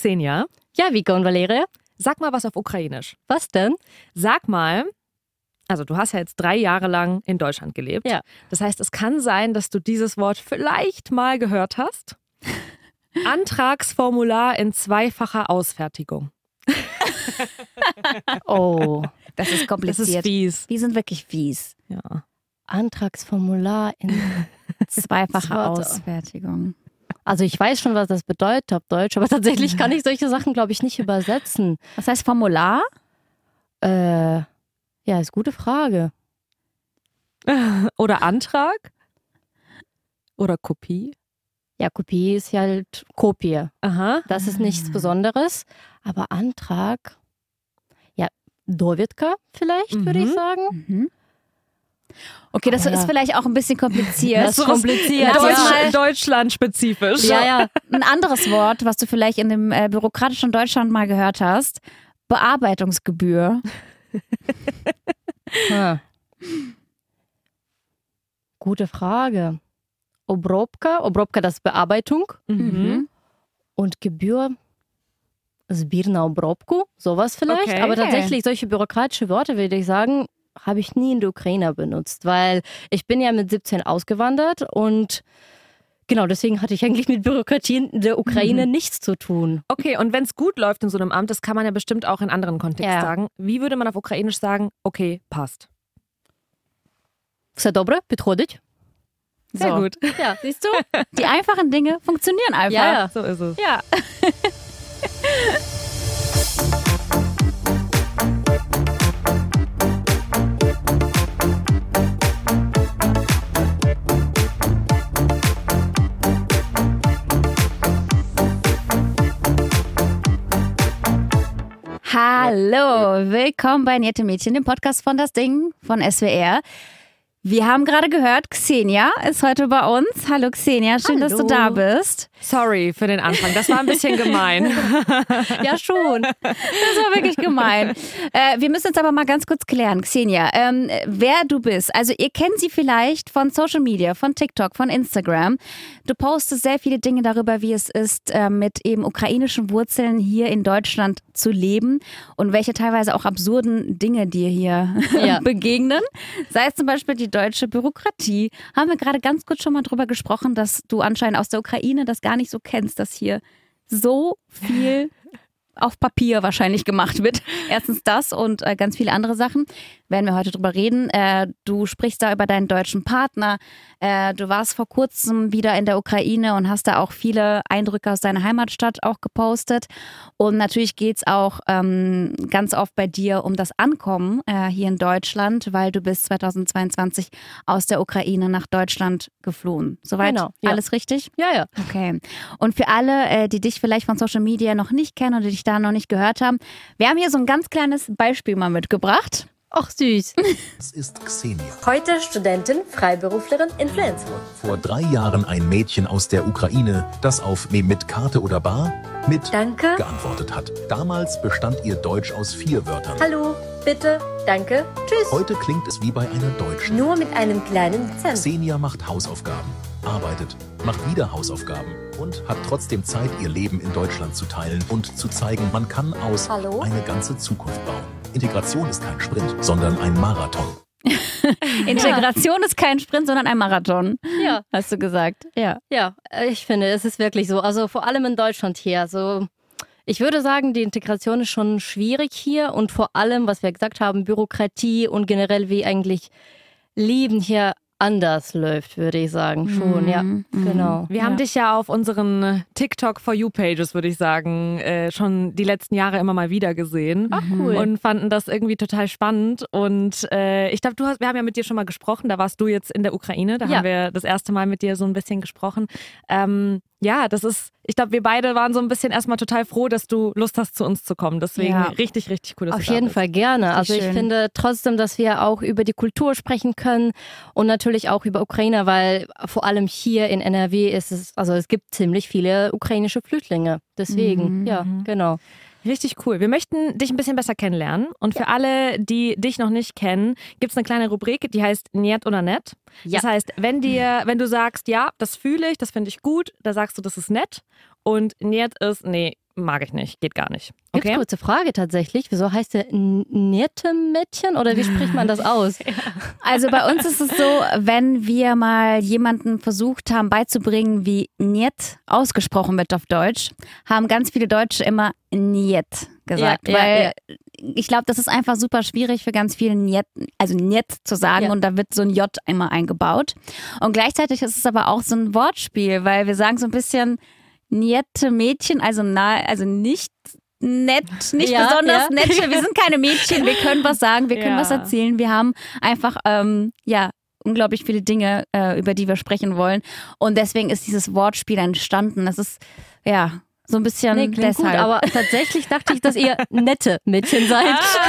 Xenia. Ja, Vika und Valeria. Sag mal was auf Ukrainisch. Was denn? Sag mal, also du hast ja jetzt 3 Jahre lang in Deutschland gelebt. Ja. Das heißt, es kann sein, dass du dieses Wort vielleicht mal gehört hast. Antragsformular in 2-facher Ausfertigung. Oh, das ist kompliziert. Das ist fies. Die sind wirklich fies. Ja. Antragsformular in 2-fache Ausfertigung. Also ich weiß schon, was das bedeutet auf Deutsch, aber tatsächlich kann ich solche Sachen, glaube ich, nicht übersetzen. Was heißt Formular? Ja, ist eine gute Frage. Oder Antrag? Oder Kopie? Ja, Kopie ist ja halt Kopie. Aha. Das ist nichts Besonderes. Aber Antrag, ja, Dovidka vielleicht, würde ich sagen. Mhm. Okay, das ist vielleicht auch ein bisschen kompliziert. Das ist kompliziert. Deutschland-spezifisch. Ja. Ein anderes Wort, was du vielleicht in dem bürokratischen Deutschland mal gehört hast. Bearbeitungsgebühr. Gute Frage. Obrobka, das ist Bearbeitung. Mhm. Und Gebühr, Zbirna Obrobku, sowas vielleicht. Okay. Aber tatsächlich solche bürokratische Worte, würde ich sagen, habe ich nie in der Ukraine benutzt, weil ich bin ja mit 17 ausgewandert und genau deswegen hatte ich eigentlich mit Bürokratie in der Ukraine nichts zu tun. Okay, und wenn es gut läuft in so einem Amt, das kann man ja bestimmt auch in anderen Kontexten sagen. Wie würde man auf Ukrainisch sagen, okay, passt? Все добре, підходить. Sehr So. gut. Ja, siehst du? Die einfachen Dinge funktionieren einfach. Ja. So ist es. Ja. Hallo, willkommen bei Nette Mädchen, dem Podcast von Das Ding von SWR. Wir haben gerade gehört, Xenia ist heute bei uns. Hallo Xenia, schön, dass du da bist. Sorry für den Anfang, das war ein bisschen gemein. Ja, schon. Das war wirklich gemein. Wir müssen jetzt aber mal ganz kurz klären, Xenia, wer du bist. Also ihr kennt sie vielleicht von Social Media, von TikTok, von Instagram. Du postest sehr viele Dinge darüber, wie es ist, mit eben ukrainischen Wurzeln hier in Deutschland zu leben und welche teilweise auch absurden Dinge dir hier begegnen. Sei es zum Beispiel die deutsche Bürokratie. Haben wir gerade ganz kurz schon mal drüber gesprochen, dass du anscheinend aus der Ukraine das gar nicht so kennst, dass hier so viel auf Papier wahrscheinlich gemacht wird. Erstens das und ganz viele andere Sachen. Werden wir heute drüber reden. Du sprichst da über deinen deutschen Partner. Du warst vor kurzem wieder in der Ukraine und hast da auch viele Eindrücke aus deiner Heimatstadt auch gepostet. Und natürlich geht es auch ganz oft bei dir um das Ankommen hier in Deutschland, weil du bist 2022 aus der Ukraine nach Deutschland geflohen. Soweit alles richtig? Ja. Okay. Und für alle, die dich vielleicht von Social Media noch nicht kennen oder dich da noch nicht gehört haben, wir haben hier so ein ganz kleines Beispiel mal mitgebracht. Ach, süß. Das ist Xenia. Heute Studentin, Freiberuflerin in Flensburg. Vor 3 Jahren ein Mädchen aus der Ukraine, das auf mit Karte oder Bar mit Danke. geantwortet hat. Damals bestand ihr Deutsch aus 4 Wörtern. Hallo, bitte, danke, tschüss. Heute klingt es wie bei einer Deutschen. Nur mit einem kleinen Akzent. Xenia macht Hausaufgaben, arbeitet, macht wieder Hausaufgaben und hat trotzdem Zeit, ihr Leben in Deutschland zu teilen und zu zeigen, man kann aus Hallo? eine ganze Zukunft bauen. Integration ist kein Sprint, sondern ein Marathon. Integration ist kein Sprint, sondern ein Marathon. Ja. Hast du gesagt. Ja. Ja, ich finde, es ist wirklich so. Also vor allem in Deutschland hier. Also ich würde sagen, die Integration ist schon schwierig hier und vor allem, was wir gesagt haben, Bürokratie und generell wie eigentlich Leben hier anders läuft, würde ich sagen. Schon, ja, genau. Wir haben dich ja auf unseren TikTok For You Pages, würde ich sagen, schon die letzten Jahre immer mal wieder gesehen. Ach, cool. Und fanden das irgendwie total spannend. Und ich glaube, wir haben ja mit dir schon mal gesprochen. Da warst du jetzt in der Ukraine. Da haben wir das erste Mal mit dir so ein bisschen gesprochen. Ja, ich glaube, wir beide waren so ein bisschen erstmal total froh, dass du Lust hast, zu uns zu kommen. Deswegen richtig, richtig cool, dass Auf du da jeden bist. Fall gerne. Also schön. ich finde trotzdem, dass wir auch über die Kultur sprechen können und natürlich auch über Ukraine, weil vor allem hier in NRW es gibt ziemlich viele ukrainische Flüchtlinge. Deswegen, genau. Richtig cool. Wir möchten dich ein bisschen besser kennenlernen. Und für alle, die dich noch nicht kennen, gibt es eine kleine Rubrik, die heißt Niet oder Nett. Ja. Das heißt, wenn du sagst, ja, das fühle ich, das finde ich gut, da sagst du, das ist nett. Und Niet ist, nee, mag ich nicht, geht gar nicht. Gibt's Okay? kurze Frage tatsächlich. Wieso heißt der Niertemädchen oder wie spricht man das aus? Also bei uns ist es so, wenn wir mal jemanden versucht haben beizubringen, wie Niet ausgesprochen wird auf Deutsch, haben ganz viele Deutsche immer Niet gesagt, weil ich glaube, das ist einfach super schwierig für ganz viele Niet zu sagen und da wird so ein J immer eingebaut. Und gleichzeitig ist es aber auch so ein Wortspiel, weil wir sagen so ein bisschen Niette Mädchen, also nicht nett, nicht besonders nett. Wir sind keine Mädchen, wir können was sagen, wir können was erzählen. Wir haben einfach, unglaublich viele Dinge, über die wir sprechen wollen. Und deswegen ist dieses Wortspiel entstanden. Das ist, so ein bisschen klingt deshalb. gut, aber tatsächlich dachte ich, dass ihr nette Mädchen seid.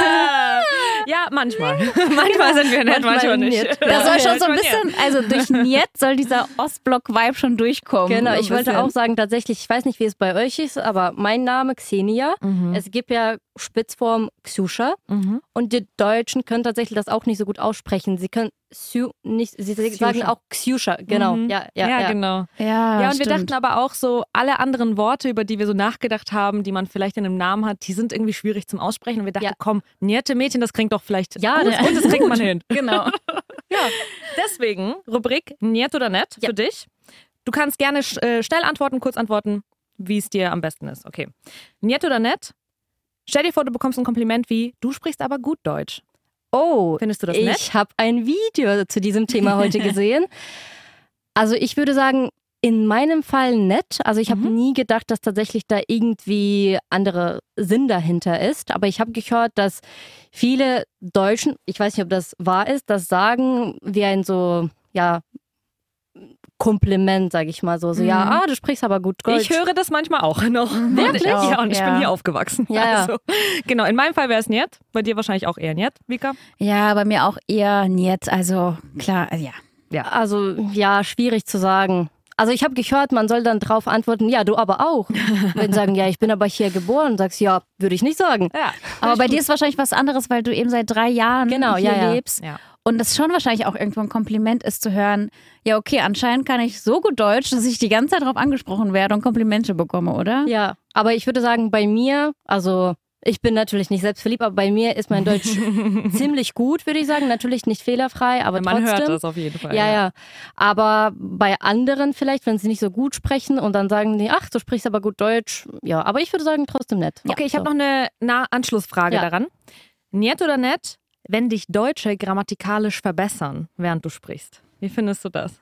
Ja, manchmal. Manchmal sind wir nett, manchmal nicht. Das soll schon so ein bisschen, also durch Niet soll dieser Ostblock-Vibe schon durchkommen. Genau, so ich wollte auch sagen, tatsächlich, ich weiß nicht, wie es bei euch ist, aber mein Name Xenia, es gibt ja Spitzform Xusha und die Deutschen können tatsächlich das auch nicht so gut aussprechen. Sie können sagen auch Xusha, genau. Ja, genau. Ja, und wir dachten aber auch so, alle anderen Worte, über die wir so nachgedacht haben, die man vielleicht in einem Namen hat, die sind irgendwie schwierig zum Aussprechen. Und wir dachten, komm, Nierte Mädchen, das klingt doch vielleicht gut und das kriegt man hin. Genau. Deswegen, Rubrik Niet oder Nett für dich. Du kannst gerne schnell antworten, kurz antworten, wie es dir am besten ist. Okay. Niet oder Nett? Stell dir vor, du bekommst ein Kompliment wie, du sprichst aber gut Deutsch. Oh, findest du das nett? Ich habe ein Video zu diesem Thema heute gesehen. Also ich würde sagen, in meinem Fall nett. Also ich habe nie gedacht, dass tatsächlich da irgendwie andere Sinn dahinter ist. Aber ich habe gehört, dass viele Deutschen, ich weiß nicht, ob das wahr ist, das sagen wie ein so, Kompliment, sage ich mal so. Du sprichst aber gut Deutsch. Ich höre das manchmal auch noch. Wirklich? Ja, und ich bin hier aufgewachsen. Ja. Also, genau, in meinem Fall wäre es Niet. Bei dir wahrscheinlich auch eher Niet, Vika? Ja, bei mir auch eher Niet. Also klar, ja. Also schwierig zu sagen. Also ich habe gehört, man soll dann drauf antworten, ja, du aber auch. Wenn sie sagen, ja, ich bin aber hier geboren, sagst ja, würde ich nicht sagen. Ja, aber bei dir ist wahrscheinlich was anderes, weil du eben seit 3 Jahren hier lebst. Ja. Und das schon wahrscheinlich auch irgendwo ein Kompliment ist zu hören, ja okay, anscheinend kann ich so gut Deutsch, dass ich die ganze Zeit darauf angesprochen werde und Komplimente bekomme, oder? Ja, aber ich würde sagen, bei mir, also ich bin natürlich nicht selbstverliebt, aber bei mir ist mein Deutsch ziemlich gut, würde ich sagen. Natürlich nicht fehlerfrei, aber man trotzdem. Man hört das auf jeden Fall. Ja. Aber bei anderen vielleicht, wenn sie nicht so gut sprechen und dann sagen die, ach, du sprichst aber gut Deutsch. Ja, aber ich würde sagen, trotzdem nett. Okay, ich habe noch eine Anschlussfrage daran. Niet oder Nett, wenn dich Deutsche grammatikalisch verbessern, während du sprichst? Wie findest du das?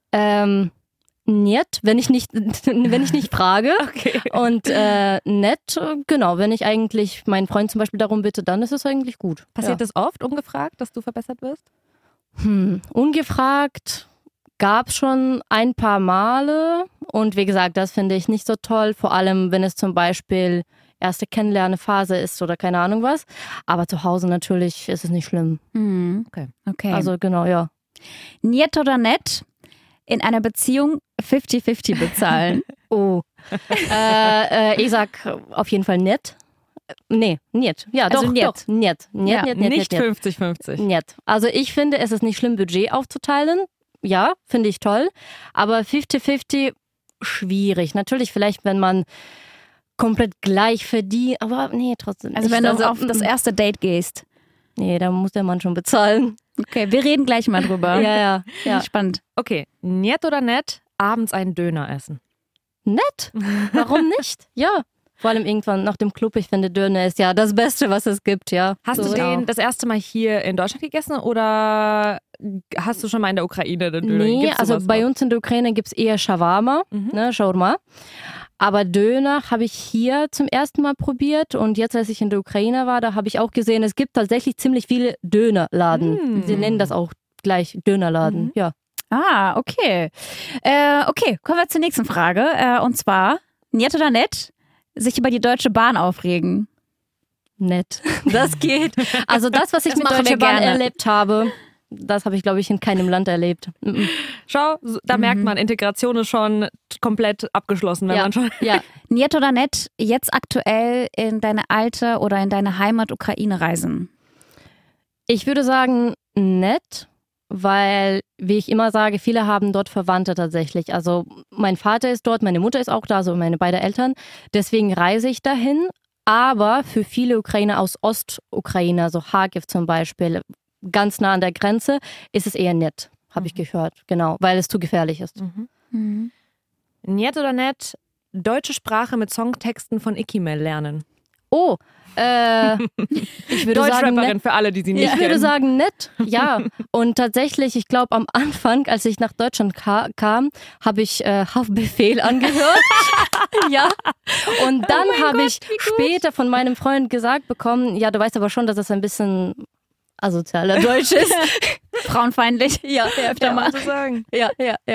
Niet, wenn ich nicht frage. Okay. Und nett, genau, wenn ich eigentlich meinen Freund zum Beispiel darum bitte, dann ist es eigentlich gut. Passiert das oft, ungefragt, dass du verbessert wirst? Ungefragt gab es schon ein paar Male und wie gesagt, das finde ich nicht so toll, vor allem wenn es zum Beispiel erste Kennenlernphase ist oder keine Ahnung was. Aber zu Hause natürlich ist es nicht schlimm. Okay. Also genau, ja. Niet oder Nett? In einer Beziehung 50-50 bezahlen. Oh. Ich sag auf jeden Fall nett. Nee, niet. Ja, also doch, niet. doch. Niet. Nicht 50-50. Niet. Also ich finde, es ist nicht schlimm, Budget aufzuteilen. Ja, finde ich toll. Aber 50-50 schwierig. Natürlich vielleicht, wenn man komplett gleich verdient, aber nee, trotzdem. Also wenn du auf das erste Date gehst. Nee, da muss der Mann schon bezahlen. Okay, wir reden gleich mal drüber. Ja. Spannend. Okay, Niet oder Nett, abends einen Döner essen? Nett? Warum nicht? Ja. Vor allem irgendwann nach dem Club, ich finde Döner ist ja das Beste, was es gibt, ja. Hast du den das erste Mal hier in Deutschland gegessen oder hast du schon mal in der Ukraine den Döner? Nee, also bei uns in der Ukraine gibt es eher Shawarma, Shawarma. Aber Döner habe ich hier zum ersten Mal probiert und jetzt, als ich in der Ukraine war, da habe ich auch gesehen, es gibt tatsächlich ziemlich viele Dönerladen. Sie nennen das auch gleich Dönerladen, ja. Ah, okay. Okay, kommen wir zur nächsten Frage. Und zwar, Niet oder Nett, sich über die Deutsche Bahn aufregen? Nett. Das geht. Also das, was ich mit Deutsche Bahn erlebt habe, das habe ich, glaube ich, in keinem Land erlebt. Schau, da merkt man, Integration ist schon komplett abgeschlossen, wenn man schon... Ja. Niet oder Nett, jetzt aktuell in deine alte oder in deine Heimat Ukraine reisen? Ich würde sagen nett, weil wie ich immer sage, viele haben dort Verwandte tatsächlich. Also mein Vater ist dort, meine Mutter ist auch da, also meine beiden Eltern. Deswegen reise ich dahin. Aber für viele Ukrainer aus Ostukraine, also Kharkiv zum Beispiel, ganz nah an der Grenze, ist es eher nett, habe ich gehört. Genau, weil es zu gefährlich ist. Nett oder nett, deutsche Sprache mit Songtexten von Ikimel lernen. Oh, ich würde sagen, Deutschrapperin für alle, die sie nicht kennen. Ich würde sagen, nett, ja. Und tatsächlich, ich glaube, am Anfang, als ich nach Deutschland kam, habe ich Haftbefehl angehört. Ja. Und dann habe ich später von meinem Freund gesagt bekommen, ja, du weißt aber schon, dass das ein bisschen asozialer Deutsch ist. Frauenfeindlich. Ja, öfter mal. So sagen. Ja.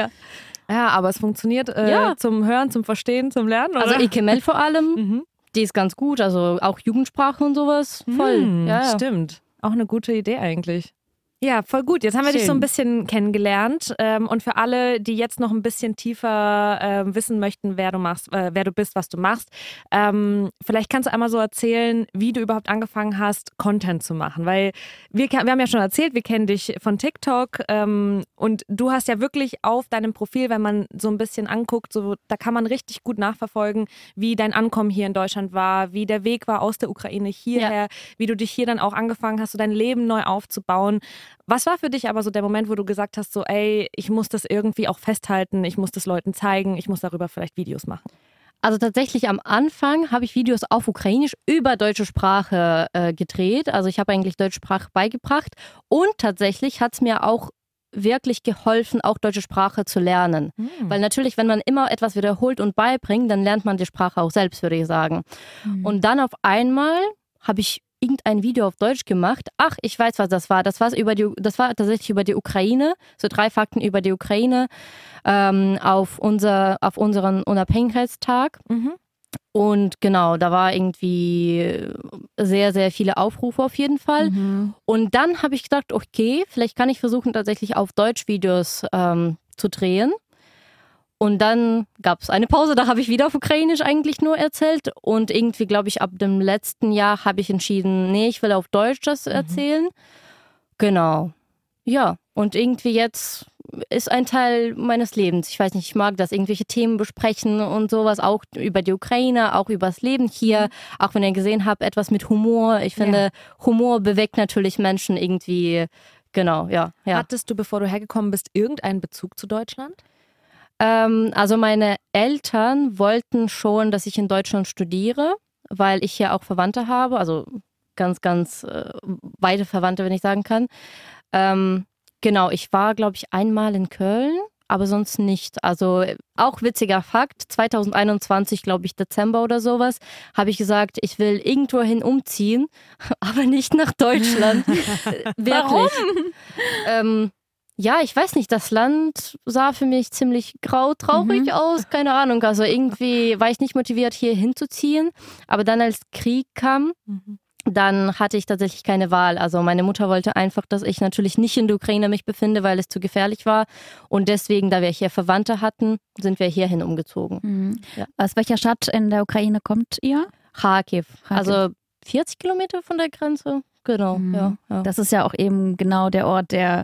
Ja, aber es funktioniert zum Hören, zum Verstehen, zum Lernen, oder? Also Ikemel vor allem. Die ist ganz gut, also auch Jugendsprache und sowas. Voll. Ja. Stimmt. Auch eine gute Idee eigentlich. Ja, voll gut. Jetzt haben wir dich so ein bisschen kennengelernt. Und für alle, die jetzt noch ein bisschen tiefer wissen möchten, wer du bist, was du machst, vielleicht kannst du einmal so erzählen, wie du überhaupt angefangen hast, Content zu machen. Weil wir haben ja schon erzählt, wir kennen dich von TikTok und du hast ja wirklich auf deinem Profil, wenn man so ein bisschen anguckt, so, da kann man richtig gut nachverfolgen, wie dein Ankommen hier in Deutschland war, wie der Weg war aus der Ukraine hierher, wie du dich hier dann auch angefangen hast, so dein Leben neu aufzubauen. Was war für dich aber so der Moment, wo du gesagt hast, so ey, ich muss das irgendwie auch festhalten, ich muss das Leuten zeigen, ich muss darüber vielleicht Videos machen? Also tatsächlich am Anfang habe ich Videos auf Ukrainisch über deutsche Sprache gedreht. Also ich habe eigentlich deutsche Sprache beigebracht und tatsächlich hat es mir auch wirklich geholfen, auch deutsche Sprache zu lernen. Weil natürlich, wenn man immer etwas wiederholt und beibringt, dann lernt man die Sprache auch selbst, würde ich sagen. Und dann auf einmal habe ich irgendein Video auf Deutsch gemacht. Ach, ich weiß, was das war. Das war tatsächlich über die Ukraine. So 3 Fakten über die Ukraine auf unseren Unabhängigkeitstag. Und genau, da war irgendwie sehr, sehr viele Aufrufe auf jeden Fall. Und dann habe ich gedacht, okay, vielleicht kann ich versuchen, tatsächlich auf Deutsch Videos zu drehen. Und dann gab es eine Pause, da habe ich wieder auf Ukrainisch eigentlich nur erzählt. Und irgendwie, glaube ich, ab dem letzten Jahr habe ich entschieden, nee, ich will auf Deutsch das erzählen. Genau. Ja, und irgendwie jetzt ist ein Teil meines Lebens. Ich weiß nicht, ich mag das, irgendwelche Themen besprechen und sowas, auch über die Ukraine, auch über das Leben hier. Auch wenn ihr gesehen habt, etwas mit Humor. Ich finde, Humor bewegt natürlich Menschen irgendwie. Genau, ja. Hattest du, bevor du hergekommen bist, irgendeinen Bezug zu Deutschland? Also meine Eltern wollten schon, dass ich in Deutschland studiere, weil ich hier auch Verwandte habe, also ganz, ganz weite Verwandte, wenn ich sagen kann. Genau, ich war, glaube ich, einmal in Köln, aber sonst nicht. Also auch witziger Fakt, 2021, glaube ich, Dezember oder sowas, habe ich gesagt, ich will irgendwohin umziehen, aber nicht nach Deutschland. Wirklich. Warum? Ja, ich weiß nicht, das Land sah für mich ziemlich traurig aus, keine Ahnung. Also irgendwie war ich nicht motiviert, hier hinzuziehen. Aber dann, als Krieg kam, dann hatte ich tatsächlich keine Wahl. Also meine Mutter wollte einfach, dass ich natürlich nicht in der Ukraine mich befinde, weil es zu gefährlich war. Und deswegen, da wir hier Verwandte hatten, sind wir hierhin umgezogen. Ja. Aus welcher Stadt in der Ukraine kommt ihr? Kharkiv. Also 40 Kilometer von der Grenze. Genau, ja. Das ist ja auch eben genau der Ort, der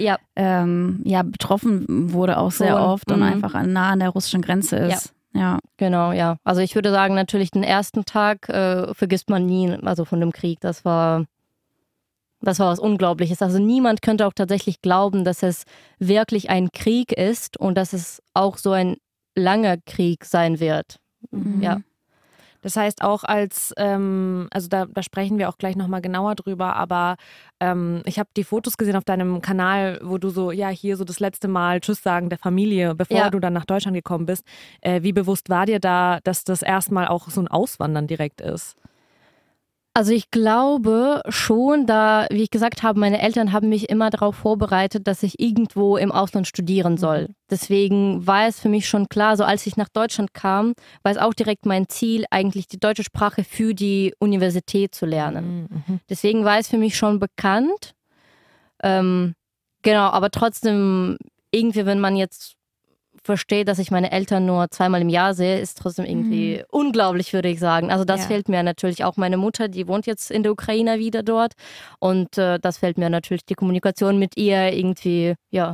betroffen wurde auch sehr oft und einfach nah an der russischen Grenze ist. Ja. Genau, ja. Also ich würde sagen, natürlich den ersten Tag vergisst man nie, also von dem Krieg. Das war was Unglaubliches. Also niemand könnte auch tatsächlich glauben, dass es wirklich ein Krieg ist und dass es auch so ein langer Krieg sein wird. Ja. Das heißt auch also da sprechen wir auch gleich nochmal genauer drüber, aber ich habe die Fotos gesehen auf deinem Kanal, wo du so, hier so das letzte Mal Tschüss sagen der Familie, bevor du dann nach Deutschland gekommen bist. Wie bewusst war dir da, dass das erstmal auch so ein Auswandern direkt ist? Also ich glaube schon, da, wie ich gesagt habe, meine Eltern haben mich immer darauf vorbereitet, dass ich irgendwo im Ausland studieren soll. Deswegen war es für mich schon klar, so als ich nach Deutschland kam, war es auch direkt mein Ziel, eigentlich die deutsche Sprache für die Universität zu lernen. Deswegen war es für mich schon bekannt. Genau, aber trotzdem irgendwie, wenn man jetzt verstehe, dass ich meine Eltern nur 2-mal im Jahr sehe, ist trotzdem irgendwie unglaublich, würde ich sagen. Also das fehlt mir natürlich auch. Meine Mutter, die wohnt jetzt in der Ukraine wieder dort und das fehlt mir natürlich, die Kommunikation mit ihr irgendwie, ja.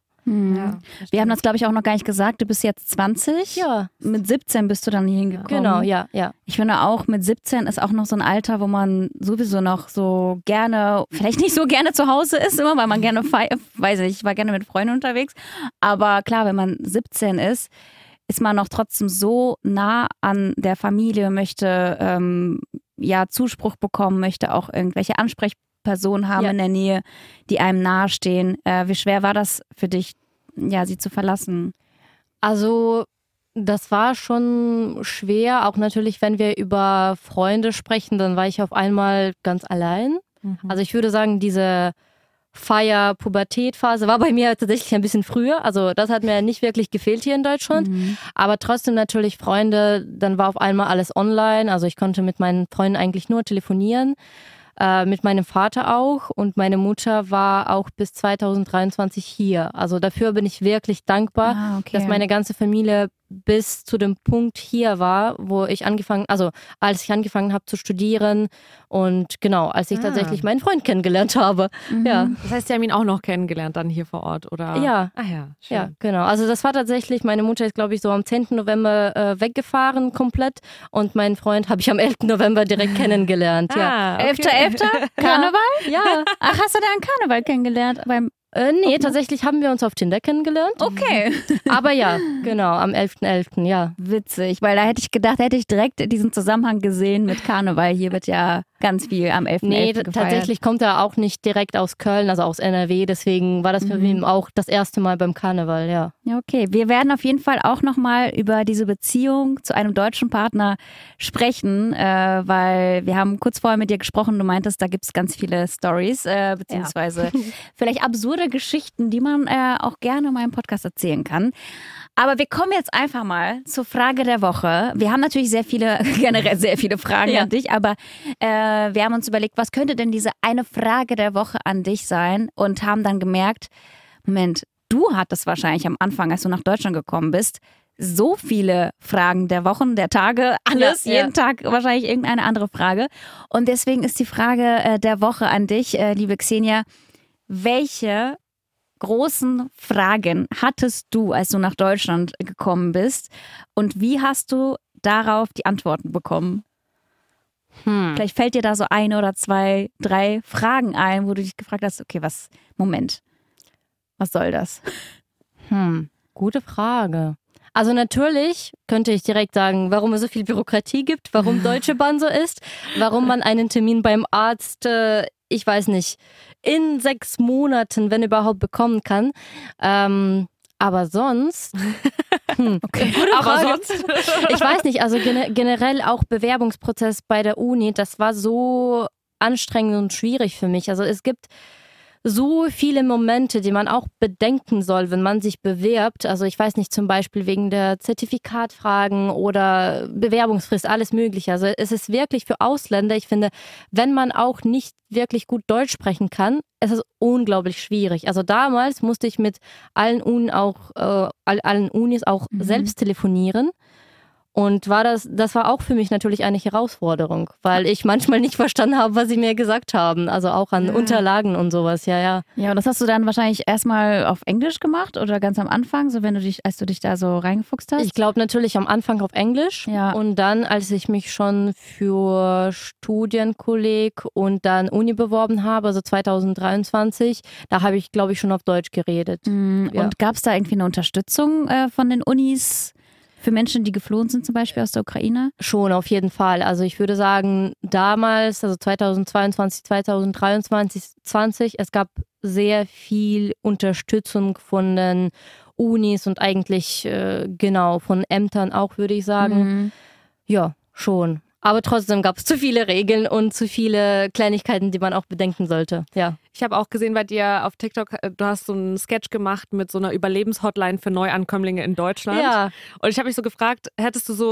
Wir haben das, glaube ich, auch noch gar nicht gesagt. Du bist jetzt 20. Ja. Mit 17 bist du dann hier hingekommen. Genau, ja. Ich finde auch, mit 17 ist auch noch so ein Alter, wo man sowieso noch so gerne, vielleicht nicht so gerne zu Hause ist immer, weil man gerne weiß nicht, ich war gerne mit Freunden unterwegs. Aber klar, wenn man 17 ist man noch trotzdem so nah an der Familie, möchte Zuspruch bekommen, möchte auch irgendwelche Ansprechpersonen haben in der Nähe, die einem nahestehen. Wie schwer war das für dich, sie zu verlassen? Also das war schon schwer, auch natürlich, wenn wir über Freunde sprechen, dann war ich auf einmal ganz allein. Also ich würde sagen, diese Pubertät-Phase war bei mir tatsächlich ein bisschen früher. Also das hat mir nicht wirklich gefehlt hier in Deutschland. Aber trotzdem natürlich Freunde, dann war auf einmal alles online. Also ich konnte mit meinen Freunden eigentlich nur telefonieren. Mit meinem Vater auch und meine Mutter war auch bis 2023 hier. Also dafür bin ich wirklich dankbar, dass meine ganze Familie bis zu dem Punkt hier war, als ich angefangen habe zu studieren und genau, als ich tatsächlich meinen Freund kennengelernt habe. Ja. Das heißt, Sie haben ihn auch noch kennengelernt dann hier vor Ort, oder? Ja. Ah ja, schön. Ja, genau. Also das war tatsächlich, meine Mutter ist, glaube ich, so am 10. November weggefahren komplett und meinen Freund habe ich am 11. November direkt kennengelernt. Ja. 11.11. Karneval? Ja. Ach, hast du da einen Karneval kennengelernt? Nee, tatsächlich haben wir uns auf Tinder kennengelernt. Okay. Aber ja, genau, am 11.11., ja. Witzig, weil da hätte ich gedacht, hätte ich direkt diesen Zusammenhang gesehen mit Karneval. Hier wird ja ganz viel am 11.11. Nee, gefeiert. Tatsächlich kommt er auch nicht direkt aus Köln, also aus NRW. Deswegen war das für ihn auch das erste Mal beim Karneval, ja. Ja, okay. Wir werden auf jeden Fall auch nochmal über diese Beziehung zu einem deutschen Partner sprechen, weil wir haben kurz vorher mit dir gesprochen, du meintest, da gibt es ganz viele Stories, beziehungsweise vielleicht absurde Geschichten, die man auch gerne mal im Podcast erzählen kann. Aber wir kommen jetzt einfach mal zur Frage der Woche. Wir haben natürlich generell sehr viele Fragen an dich, aber wir haben uns überlegt, was könnte denn diese eine Frage der Woche an dich sein und haben dann gemerkt, Moment, du hattest wahrscheinlich am Anfang, als du nach Deutschland gekommen bist, so viele Fragen der Wochen, der Tage, alles, jeden Tag wahrscheinlich irgendeine andere Frage. Und deswegen ist die Frage der Woche an dich, liebe Xenia, welche großen Fragen hattest du, als du nach Deutschland gekommen bist? Und wie hast du darauf die Antworten bekommen? Vielleicht fällt dir da so 1 oder 2, 3 Fragen ein, wo du dich gefragt hast, okay, was soll das? Gute Frage. Also natürlich könnte ich direkt sagen, warum es so viel Bürokratie gibt, warum Deutsche Bahn so ist, warum man einen Termin beim Arzt, ich weiß nicht, in 6 Monaten, wenn überhaupt, bekommen kann. Aber sonst... Okay. Aber sonst... Ich weiß nicht, also generell auch Bewerbungsprozess bei der Uni, das war so anstrengend und schwierig für mich. Also es gibt so viele Momente, die man auch bedenken soll, wenn man sich bewirbt. Also ich weiß nicht, zum Beispiel wegen der Zertifikatfragen oder Bewerbungsfrist, alles Mögliche. Also es ist wirklich für Ausländer, ich finde, wenn man auch nicht wirklich gut Deutsch sprechen kann, es ist unglaublich schwierig. Also damals musste ich mit allen Unis auch selbst telefonieren. Und das war auch für mich natürlich eine Herausforderung, weil ich manchmal nicht verstanden habe, was sie mir gesagt haben. Also auch an Unterlagen und sowas, ja. Ja, und das hast du dann wahrscheinlich erstmal auf Englisch gemacht oder ganz am Anfang, so als du dich da so reingefuchst hast? Ich glaube natürlich am Anfang auf Englisch. Ja. Und dann, als ich mich schon für Studienkolleg und dann Uni beworben habe, also 2023, da habe ich, glaube ich, schon auf Deutsch geredet. Und gab es da irgendwie eine Unterstützung von den Unis? Für Menschen, die geflohen sind, zum Beispiel aus der Ukraine? Schon, auf jeden Fall. Also ich würde sagen, damals, also 2022, 2023, es gab sehr viel Unterstützung von den Unis und eigentlich von Ämtern auch, würde ich sagen. Ja, schon. Aber trotzdem gab es zu viele Regeln und zu viele Kleinigkeiten, die man auch bedenken sollte. Ja. Ich habe auch gesehen bei dir auf TikTok, du hast so einen Sketch gemacht mit so einer Überlebenshotline für Neuankömmlinge in Deutschland. Ja. Und ich habe mich so gefragt, hättest du so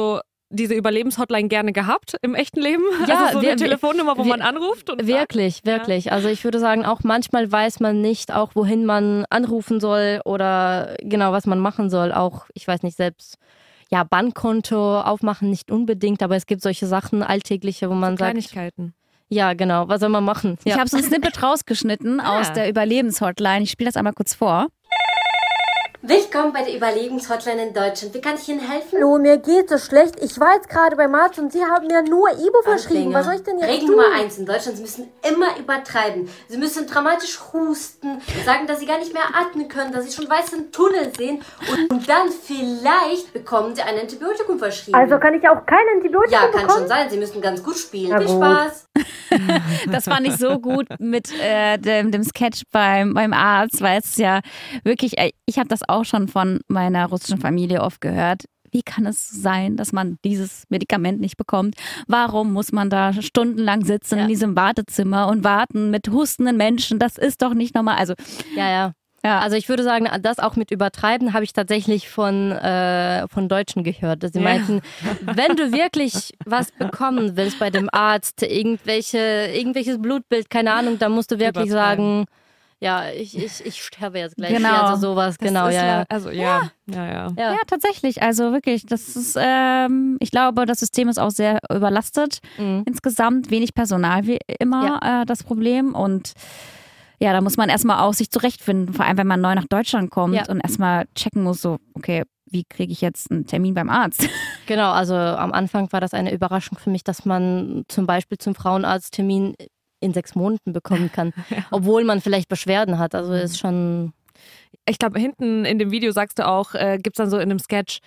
diese Überlebenshotline gerne gehabt im echten Leben? Ja, also so eine Telefonnummer, wo man anruft? Und wirklich. Ja. Also ich würde sagen, auch manchmal weiß man nicht, auch wohin man anrufen soll oder genau, was man machen soll. Auch, ich weiß nicht, selbst Bankkonto aufmachen nicht unbedingt, aber es gibt solche Sachen, alltägliche, wo man sagt... Kleinigkeiten. Ja, genau. Was soll man machen? Ja. Ich habe so ein Snippet rausgeschnitten aus der Überlebenshotline. Ich spiele das einmal kurz vor. Willkommen bei der Überlebenshotline in Deutschland. Wie kann ich Ihnen helfen? Hallo, mir geht so schlecht. Ich war jetzt gerade beim Arzt und Sie haben mir nur Ibo verschrieben. Was soll ich denn jetzt Regel tun? Nummer 1 in Deutschland, Sie müssen immer übertreiben. Sie müssen dramatisch husten, sagen, dass Sie gar nicht mehr atmen können, dass Sie schon weißen Tunnel sehen und dann vielleicht bekommen Sie ein Antibiotikum verschrieben. Also kann ich auch kein Antibiotikum Ja, bekommen? kann schon sein. Sie müssen ganz gut spielen. Na Viel gut. Spaß. Das fand ich so gut mit dem Sketch beim Arzt, weil es ja wirklich, ich habe das auch schon von meiner russischen Familie oft gehört. Wie kann es sein, dass man dieses Medikament nicht bekommt? Warum muss man da stundenlang sitzen in diesem Wartezimmer und warten mit hustenden Menschen? Das ist doch nicht normal. Also Ja. Also ich würde sagen, das auch mit Übertreiben habe ich tatsächlich von Deutschen gehört. Dass sie meinten, wenn du wirklich was bekommen willst bei dem Arzt, irgendwelches Blutbild, keine Ahnung, dann musst du wirklich sagen, ja, ich sterbe jetzt gleich. Genau. Also sowas, Das genau, ist ja. Also ja. Ja, tatsächlich. Also wirklich, das ist, ich glaube, das System ist auch sehr überlastet. Insgesamt wenig Personal wie immer das Problem. Und ja, da muss man erstmal auch sich zurechtfinden, vor allem wenn man neu nach Deutschland kommt und erstmal checken muss, so, okay, wie kriege ich jetzt einen Termin beim Arzt? Genau, also am Anfang war das eine Überraschung für mich, dass man zum Beispiel zum Frauenarzttermin in 6 Monaten bekommen kann, obwohl man vielleicht Beschwerden hat. Also ist schon... Ich glaube, hinten in dem Video sagst du auch, gibt es dann so in dem Sketch,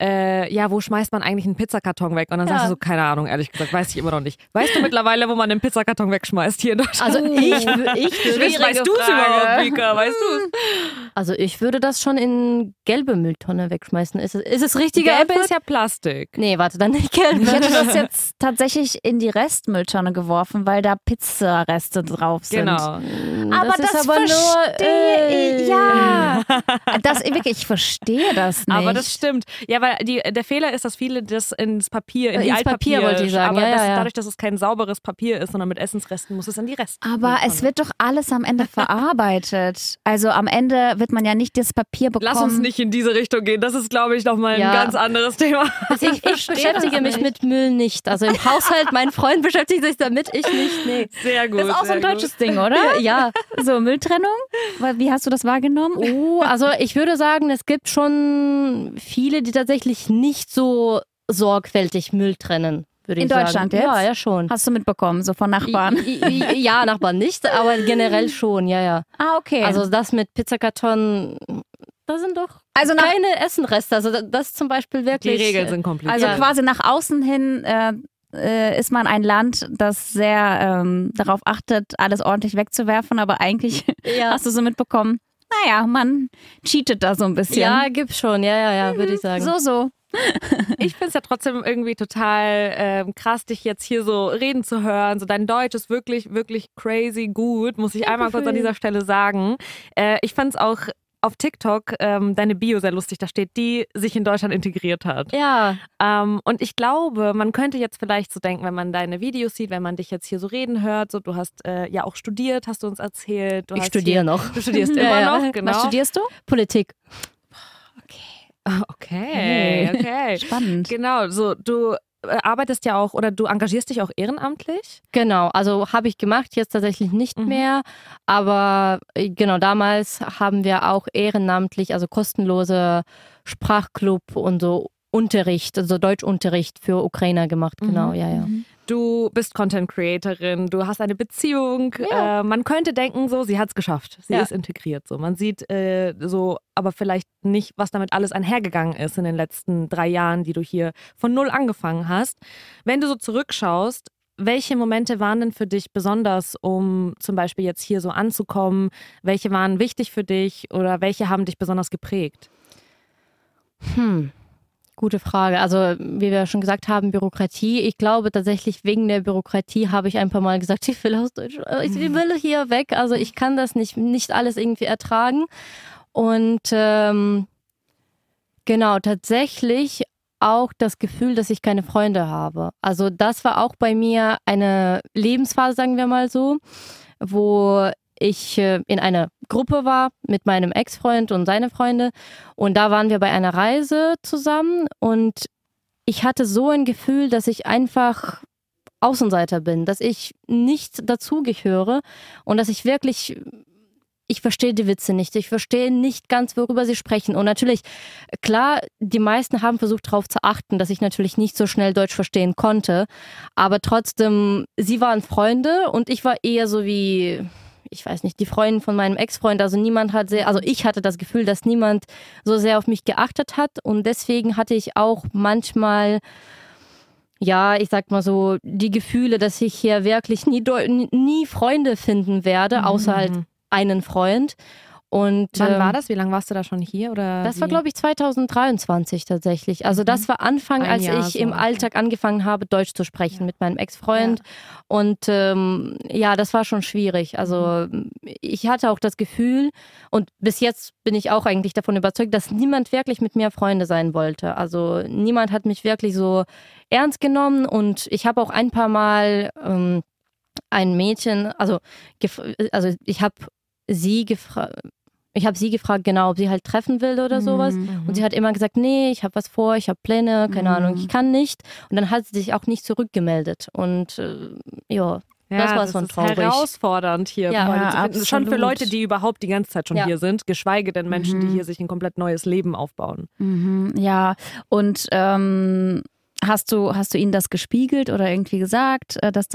wo schmeißt man eigentlich einen Pizzakarton weg? Und dann sagst du so, keine Ahnung, ehrlich gesagt, weiß ich immer noch nicht. Weißt du mittlerweile, wo man einen Pizzakarton wegschmeißt hier in Deutschland? Also ich würde... Weißt du es überhaupt, Vika? Weißt du es? Also ich würde das schon in gelbe Mülltonne wegschmeißen. Ist es richtige Gelbe Antwort? ist ja Plastik. Nee, warte, dann nicht gelb. Ich hätte das jetzt tatsächlich in die Restmülltonne geworfen, weil da Pizzareste drauf sind. Genau. Aber das ist aber verstehe ich. Ja. Ich verstehe das nicht. Aber das stimmt. Ja, weil der Fehler ist, dass viele das ins Papier, in die Ins Altpapier, Papier, wollte ich sagen. Aber Ja, ja. dadurch, dass es kein sauberes Papier ist, sondern mit Essensresten, muss es in die Reste. Aber es wird doch alles am Ende verarbeitet. Also am Ende wird man ja nicht das Papier bekommen. Lass uns nicht in diese Richtung gehen. Das ist, glaube ich, nochmal ein ganz anderes Thema. Also ich beschäftige mich mit Müll nicht. Also im Haushalt, mein Freund beschäftigt sich damit, ich nicht. Nee. Sehr gut. Das ist auch so ein deutsches Ding, oder? Ja. So, Mülltrennung? Wie hast du das wahrgenommen? Also ich würde sagen, es gibt schon viele, die tatsächlich nicht so sorgfältig Müll trennen, würde ich sagen. In Deutschland jetzt? Ja, schon. Hast du mitbekommen, so von Nachbarn? Ja, Nachbarn nicht, aber generell schon, ja. Ah, okay. Also das mit Pizzakarton, da sind doch keine Essenreste. Also das zum Beispiel wirklich. Die Regeln sind kompliziert. Also quasi nach außen hin ist man ein Land, das sehr darauf achtet, alles ordentlich wegzuwerfen, aber eigentlich hast du so mitbekommen, naja, man cheatet da so ein bisschen. Ja, gibt's schon, ja, würde ich sagen. So. Ich finde es ja trotzdem irgendwie total krass, dich jetzt hier so reden zu hören. So dein Deutsch ist wirklich, wirklich crazy gut, muss ich einmal kurz an dieser Stelle sagen. Ich fand es auch auf TikTok deine Bio sehr lustig. Da steht, die sich in Deutschland integriert hat. Ja. Und ich glaube, man könnte jetzt vielleicht so denken, wenn man deine Videos sieht, wenn man dich jetzt hier so reden hört, so du hast ja auch studiert, hast du uns erzählt. Ich studiere noch. Du studierst immer noch, genau. Was studierst du? Politik. Okay. Spannend. Genau, so du arbeitest ja auch oder du engagierst dich auch ehrenamtlich? Genau, also habe ich gemacht, jetzt tatsächlich nicht mehr, aber genau, damals haben wir auch ehrenamtlich, also kostenlose Sprachclub und so Unterricht, also Deutschunterricht für Ukrainer gemacht, genau, ja. Du bist Content Creatorin, du hast eine Beziehung. Ja. Man könnte denken, so, sie hat es geschafft. Sie ist integriert. So. Man sieht so, aber vielleicht nicht, was damit alles einhergegangen ist in den letzten 3 Jahren, die du hier von 0 angefangen hast. Wenn du so zurückschaust, welche Momente waren denn für dich besonders, um zum Beispiel jetzt hier so anzukommen? Welche waren wichtig für dich oder welche haben dich besonders geprägt? Gute Frage. Also wie wir schon gesagt haben, Bürokratie. Ich glaube tatsächlich, wegen der Bürokratie habe ich ein paar Mal gesagt, ich will aus Deutschland, ich will hier weg. Also ich kann das nicht alles irgendwie ertragen. Und genau, tatsächlich auch das Gefühl, dass ich keine Freunde habe. Also das war auch bei mir eine Lebensphase, sagen wir mal so, wo ich in einer Gruppe war mit meinem Ex-Freund und seine Freunde und da waren wir bei einer Reise zusammen und ich hatte so ein Gefühl, dass ich einfach Außenseiter bin, dass ich nicht dazugehöre und dass ich wirklich, ich verstehe die Witze nicht, ich verstehe nicht ganz, worüber sie sprechen. Und natürlich, klar, die meisten haben versucht darauf zu achten, dass ich natürlich nicht so schnell Deutsch verstehen konnte, aber trotzdem, sie waren Freunde und ich war eher so wie, ich weiß nicht, die Freundin von meinem Ex-Freund, also niemand hat also ich hatte das Gefühl, dass niemand so sehr auf mich geachtet hat und deswegen hatte ich auch manchmal, ja, ich sag mal so, die Gefühle, dass ich hier wirklich nie Freunde finden werde, außer halt einen Freund. Und wann war das? Wie lange warst du da schon hier? Oder das war, glaube ich, 2023 tatsächlich. Also das war Anfang, als ich im Alltag angefangen habe, Deutsch zu sprechen mit meinem Ex-Freund. Ja. Und das war schon schwierig. Also ich hatte auch das Gefühl, und bis jetzt bin ich auch eigentlich davon überzeugt, dass niemand wirklich mit mir Freunde sein wollte. Also niemand hat mich wirklich so ernst genommen. Und ich habe auch ein paar Mal ein Mädchen, also ich habe sie gefragt, genau, ob sie halt treffen will oder sowas. Und sie hat immer gesagt, nee, ich habe was vor, ich habe Pläne, keine Ahnung, ich kann nicht. Und dann hat sie sich auch nicht zurückgemeldet. Und das war schon traurig. Das ist herausfordernd hier. Ja, schon für Leute, die überhaupt die ganze Zeit schon hier sind, geschweige denn Menschen, die hier sich ein komplett neues Leben aufbauen. Ja, und hast du ihnen das gespiegelt oder irgendwie gesagt, dass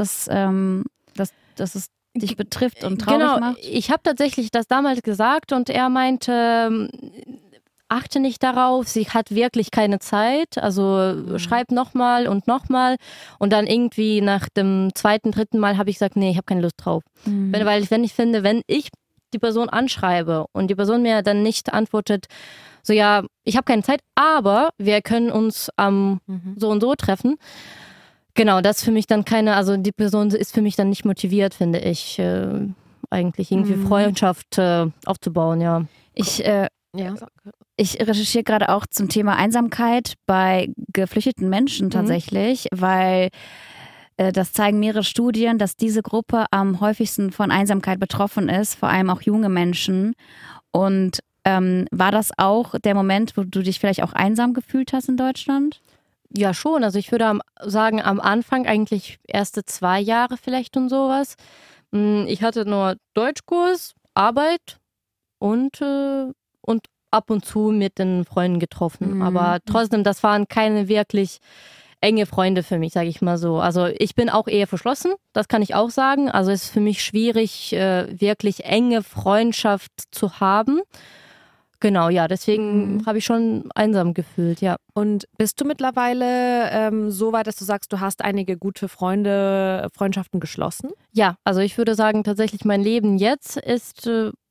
es dich betrifft und traurig macht? Ich habe tatsächlich das damals gesagt und er meinte, achte nicht darauf, sie hat wirklich keine Zeit, also schreib nochmal und nochmal und dann irgendwie nach dem 2., 3. Mal habe ich gesagt, nee, ich habe keine Lust drauf. Weil ich finde, wenn ich die Person anschreibe und die Person mir dann nicht antwortet, so ja, ich habe keine Zeit, aber wir können uns so und so treffen. Genau, das für mich dann also die Person ist für mich dann nicht motiviert, finde ich, eigentlich irgendwie Freundschaft aufzubauen, ja. Ich recherchiere gerade auch zum Thema Einsamkeit bei geflüchteten Menschen tatsächlich, weil das zeigen mehrere Studien, dass diese Gruppe am häufigsten von Einsamkeit betroffen ist, vor allem auch junge Menschen. Und war das auch der Moment, wo du dich vielleicht auch einsam gefühlt hast in Deutschland? Ja, schon. Also ich würde sagen, am Anfang eigentlich erste 2 Jahre vielleicht und sowas. Ich hatte nur Deutschkurs, Arbeit und ab und zu mit den Freunden getroffen. Aber trotzdem, das waren keine wirklich enge Freunde für mich, sage ich mal so. Also ich bin auch eher verschlossen, das kann ich auch sagen. Also es ist für mich schwierig, wirklich enge Freundschaft zu haben. Genau, ja, deswegen habe ich schon einsam gefühlt, ja. Und bist du mittlerweile so weit, dass du sagst, du hast einige gute Freundschaften geschlossen? Ja, also ich würde sagen, tatsächlich mein Leben jetzt ist,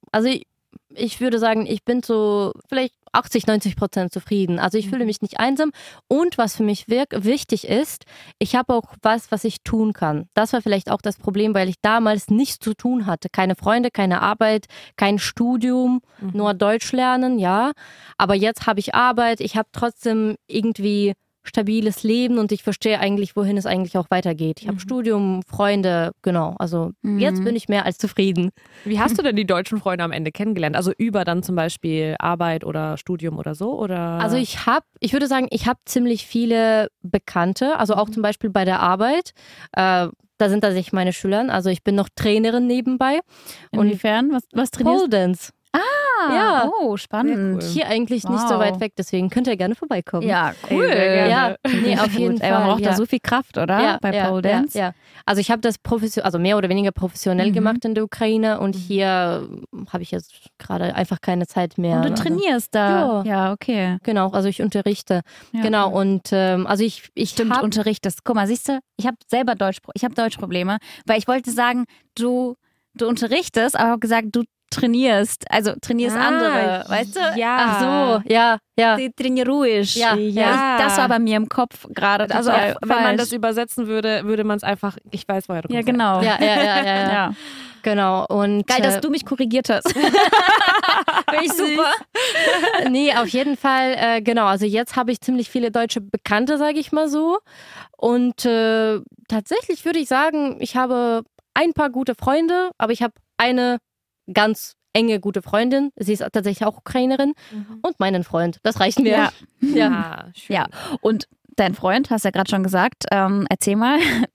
ich würde sagen, ich bin so vielleicht 80-90% zufrieden. Also ich fühle mich nicht einsam. Und was für mich wichtig ist, ich habe auch was ich tun kann. Das war vielleicht auch das Problem, weil ich damals nichts zu tun hatte. Keine Freunde, keine Arbeit, kein Studium, nur Deutsch lernen, ja. Aber jetzt habe ich Arbeit, ich habe trotzdem irgendwie stabiles Leben und ich verstehe eigentlich, wohin es eigentlich auch weitergeht. Ich habe Studium, Freunde, genau. Also jetzt bin ich mehr als zufrieden. Wie hast du denn die deutschen Freunde am Ende kennengelernt? Also über dann zum Beispiel Arbeit oder Studium oder so? Oder? Also ich würde sagen, ich habe ziemlich viele Bekannte, also auch zum Beispiel bei der Arbeit. Da sind tatsächlich meine Schüler. Also ich bin noch Trainerin nebenbei. Inwiefern? Was trainierst du? Pole Dance. Ja. Oh, spannend. Cool. Hier eigentlich nicht so weit weg, deswegen könnt ihr gerne vorbeikommen. Ja, cool. Ja, nee, auf jeden Fall. Man braucht da so viel Kraft, oder? Ja, bei Pole Dance. Ja. Also ich habe das mehr oder weniger professionell gemacht in der Ukraine und hier habe ich jetzt gerade einfach keine Zeit mehr. Und du trainierst da? Ja, okay. Genau, also ich unterrichte. Ja, genau, cool. Und also ich Stimmt, unterrichtest. Guck mal, siehst du, ich habe selber Deutschprobleme, weil ich wollte sagen, du unterrichtest, aber habe gesagt, du trainierst. Also trainierst andere, weißt du? Ja. Ach so, ja. Die trainierst. Ja. Das war bei mir im Kopf gerade. Also total wenn man falsch. das übersetzen würde, würde man es einfach, ich weiß, woher du kommst. Ja, genau. Ja. Genau. Und, Geil, dass du mich korrigiert hast. Finde ich super. Nee, auf jeden Fall, genau. Also jetzt habe ich ziemlich viele deutsche Bekannte, sage ich mal so. Und tatsächlich würde ich sagen, ich habe ein paar gute Freunde, aber ich habe eine ganz enge gute Freundin. Sie ist tatsächlich auch Ukrainerin. Und meinen Freund. Das reicht mir. Ja, schön. Ja, und dein Freund, hast ja gerade schon gesagt, erzähl mal,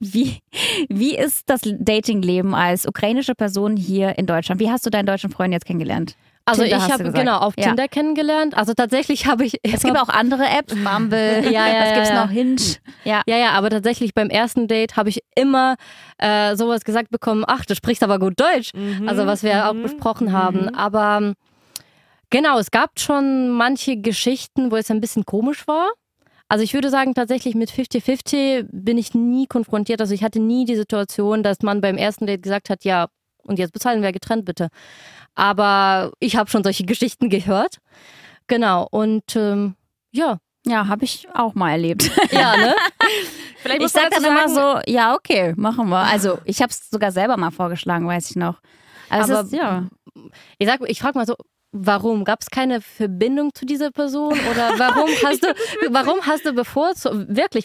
wie ist das Datingleben als ukrainische Person hier in Deutschland? Wie hast du deinen deutschen Freund jetzt kennengelernt? Also Tinder ich hast du habe gesagt. genau auf Tinder kennengelernt. Also tatsächlich habe ich... Es gibt auch andere Apps, Bumble, was gibt's noch, Hinge. Ja, aber tatsächlich beim ersten Date habe ich immer sowas gesagt bekommen, ach, du sprichst aber gut Deutsch. Also was wir auch besprochen haben. Aber genau, es gab schon manche Geschichten, wo es ein bisschen komisch war. Also ich würde sagen, tatsächlich mit 50-50 bin ich nie konfrontiert. Also ich hatte nie die Situation, dass man beim ersten Date gesagt hat, ja, und jetzt bezahlen wir getrennt bitte. Aber ich habe schon solche Geschichten gehört. Genau, und ja. Ja, habe ich auch mal erlebt. Ja, ne? Vielleicht Ich muss man sag dann dazu immer sagen, so, ja, okay, machen wir. Also ich habe es sogar selber mal vorgeschlagen, weiß ich noch. Also Aber es ist, ja. Ich frage mal so, warum? Gab es keine Verbindung zu dieser Person? Oder warum hast du bevorzugt,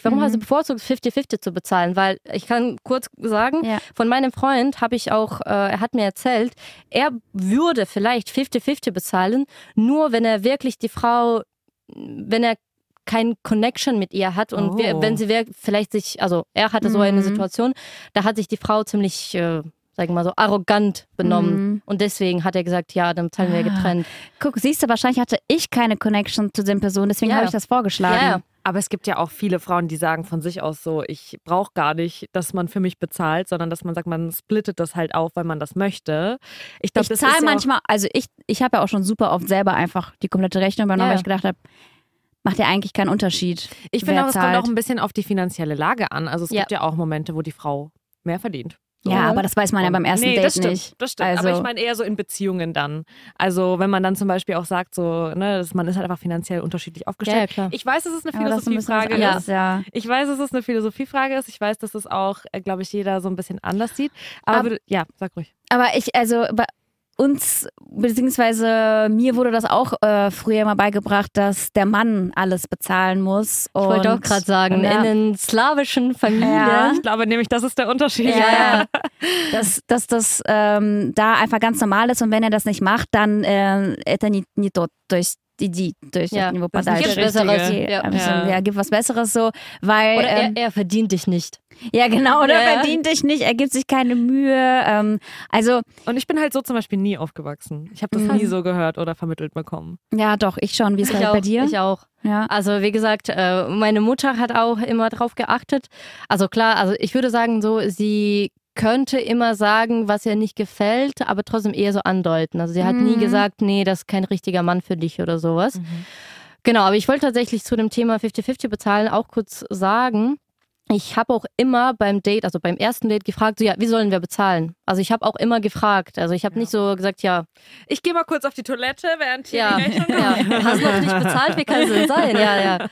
50-50 zu bezahlen? Weil ich kann kurz sagen, von meinem Freund habe ich auch, er hat mir erzählt, er würde vielleicht 50-50 bezahlen, nur wenn er wirklich die Frau, wenn er kein Connection mit ihr hat und wenn sie vielleicht sich, also er hatte so eine Situation, da hat sich die Frau ziemlich sagen wir mal so, arrogant benommen. Und deswegen hat er gesagt, ja, dann zahlen wir getrennt. Guck, siehst du, wahrscheinlich hatte ich keine Connection zu den Personen, deswegen habe ich das vorgeschlagen. Ja. aber es gibt ja auch viele Frauen, die sagen von sich aus so, ich brauche gar nicht, dass man für mich bezahlt, sondern dass man sagt, man splittet das halt auf, weil man das möchte. Ich glaube, Ich zahle manchmal, also ich habe ja auch schon super oft selber einfach die komplette Rechnung übernommen, weil ich gedacht habe, macht ja eigentlich keinen Unterschied. Ich finde auch, es kommt auch ein bisschen auf die finanzielle Lage an. Also es gibt ja auch Momente, wo die Frau mehr verdient. Ja, aber das weiß man ja beim ersten Date das stimmt, nicht. Das stimmt, Also, aber ich meine eher so in Beziehungen dann. Also wenn man dann zum Beispiel auch sagt, so, ne, man ist halt einfach finanziell unterschiedlich aufgestellt. Ja, klar. Ich weiß, dass es eine aber das ist ein bisschen was Philosophiefrage anderes, ist. ja. Ich weiß, dass es eine Philosophiefrage ist. Ich weiß, dass es auch, glaube ich, jeder so ein bisschen anders sieht. Aber ja, sag ruhig. Aber bei uns, beziehungsweise mir wurde das auch früher mal beigebracht, dass der Mann alles bezahlen muss. Ich wollte auch gerade sagen, in den slawischen Familien. Ja. Ich glaube nämlich, das ist der Unterschied. Ja. Dass das da einfach ganz normal ist und wenn er das nicht macht, dann это не то. То есть иди, то есть Ja, него das ist подальше. nicht Besseres. Ja, gib was Besseres so, weil Oder er verdient dich nicht. ja genau, oder Ja. verdient dich nicht, er gibt sich keine Mühe. Also Und ich bin halt so zum Beispiel nie aufgewachsen. Ich habe das nie so gehört oder vermittelt bekommen. ja doch, ich schon. Wie ist das Ich auch, bei dir? Ich auch. Ja. Also wie gesagt, meine Mutter hat auch immer drauf geachtet. Also klar, also ich würde sagen so, sie könnte immer sagen, was ihr nicht gefällt, aber trotzdem eher so andeuten. Also sie hat nie gesagt, nee, das ist kein richtiger Mann für dich oder sowas. Genau, aber ich wollte tatsächlich zu dem Thema 50-50 bezahlen auch kurz sagen, ich habe auch immer beim Date, also beim ersten Date gefragt, so ja, wie sollen wir bezahlen? Also ich habe auch immer gefragt. Also ich habe nicht so gesagt, ja. Ich gehe mal kurz auf die Toilette, während hier Ja, die Rechnung ja. Hast du noch nicht bezahlt? Wie kann es denn sein? Ja.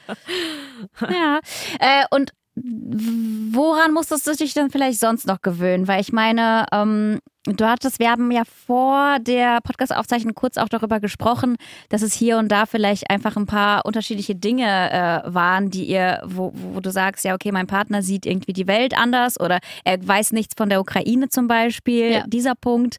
Ja. Und woran musstest du dich denn vielleicht sonst noch gewöhnen? Weil ich meine, wir haben ja vor der Podcast-Aufzeichnung kurz auch darüber gesprochen, dass es hier und da vielleicht einfach ein paar unterschiedliche Dinge waren, die wo du sagst, ja okay, mein Partner sieht irgendwie die Welt anders oder er weiß nichts von der Ukraine zum Beispiel. Ja. Dieser Punkt,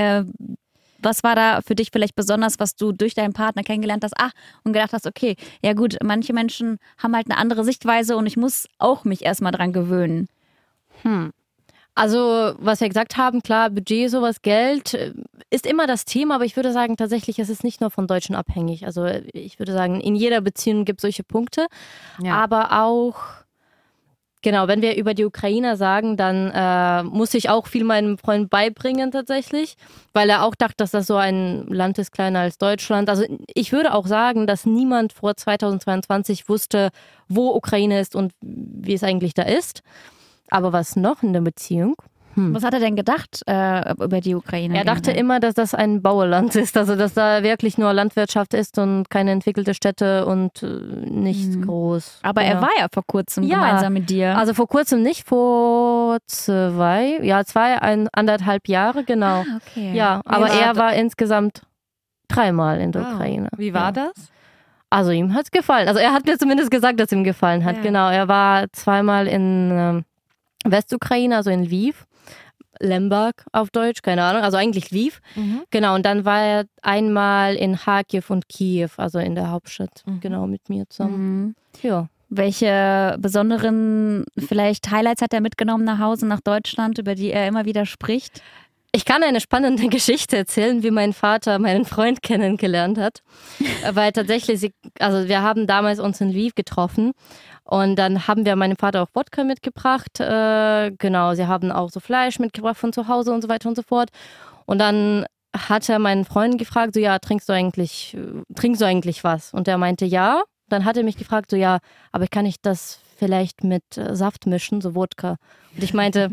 was war da für dich vielleicht besonders, was du durch deinen Partner kennengelernt hast? Und gedacht hast, okay, ja gut, manche Menschen haben halt eine andere Sichtweise und ich muss auch mich erstmal dran gewöhnen. Also, was wir gesagt haben, klar, Budget, sowas, Geld ist immer das Thema, aber ich würde sagen, tatsächlich ist es nicht nur von Deutschen abhängig. Also, ich würde sagen, in jeder Beziehung gibt es solche Punkte, aber auch, genau, wenn wir über die Ukrainer sagen, dann muss ich auch viel meinem Freund beibringen tatsächlich, weil er auch dachte, dass das so ein Land ist, kleiner als Deutschland. Also ich würde auch sagen, dass niemand vor 2022 wusste, wo Ukraine ist und wie es eigentlich da ist. Aber was noch in der Beziehung? Was hat er denn gedacht über die Ukraine? Er dachte immer, dass das ein Bauerland ist, also dass da wirklich nur Landwirtschaft ist und keine entwickelte Städte und nichts groß. Aber er war ja vor kurzem gemeinsam mit dir. Also vor kurzem nicht, vor 1,5 Jahre, genau. Okay. Ja, aber er war insgesamt 3-mal in der Ukraine. Wie war das? Also ihm hat es gefallen. Also er hat mir zumindest gesagt, dass es ihm gefallen hat. Ja. Genau, er war 2-mal in Westukraine, also in Lviv. Lemberg auf Deutsch, keine Ahnung, also eigentlich Lviv. Genau, und dann war er einmal in Kharkiv und Kiew, also in der Hauptstadt, genau, mit mir zusammen. Ja. Welche besonderen vielleicht Highlights hat er mitgenommen nach Hause, nach Deutschland, über die er immer wieder spricht? Ich kann eine spannende Geschichte erzählen, wie mein Vater meinen Freund kennengelernt hat. Weil tatsächlich, wir haben damals uns in Lviv getroffen und dann haben wir meinem Vater auch Wodka mitgebracht. Genau, sie haben auch so Fleisch mitgebracht von zu Hause und so weiter und so fort. Und dann hat er meinen Freund gefragt, so ja, trinkst du eigentlich was? Und er meinte ja. Dann hat er mich gefragt, so ja, aber kann ich das vielleicht mit Saft mischen, so Wodka? Und ich meinte,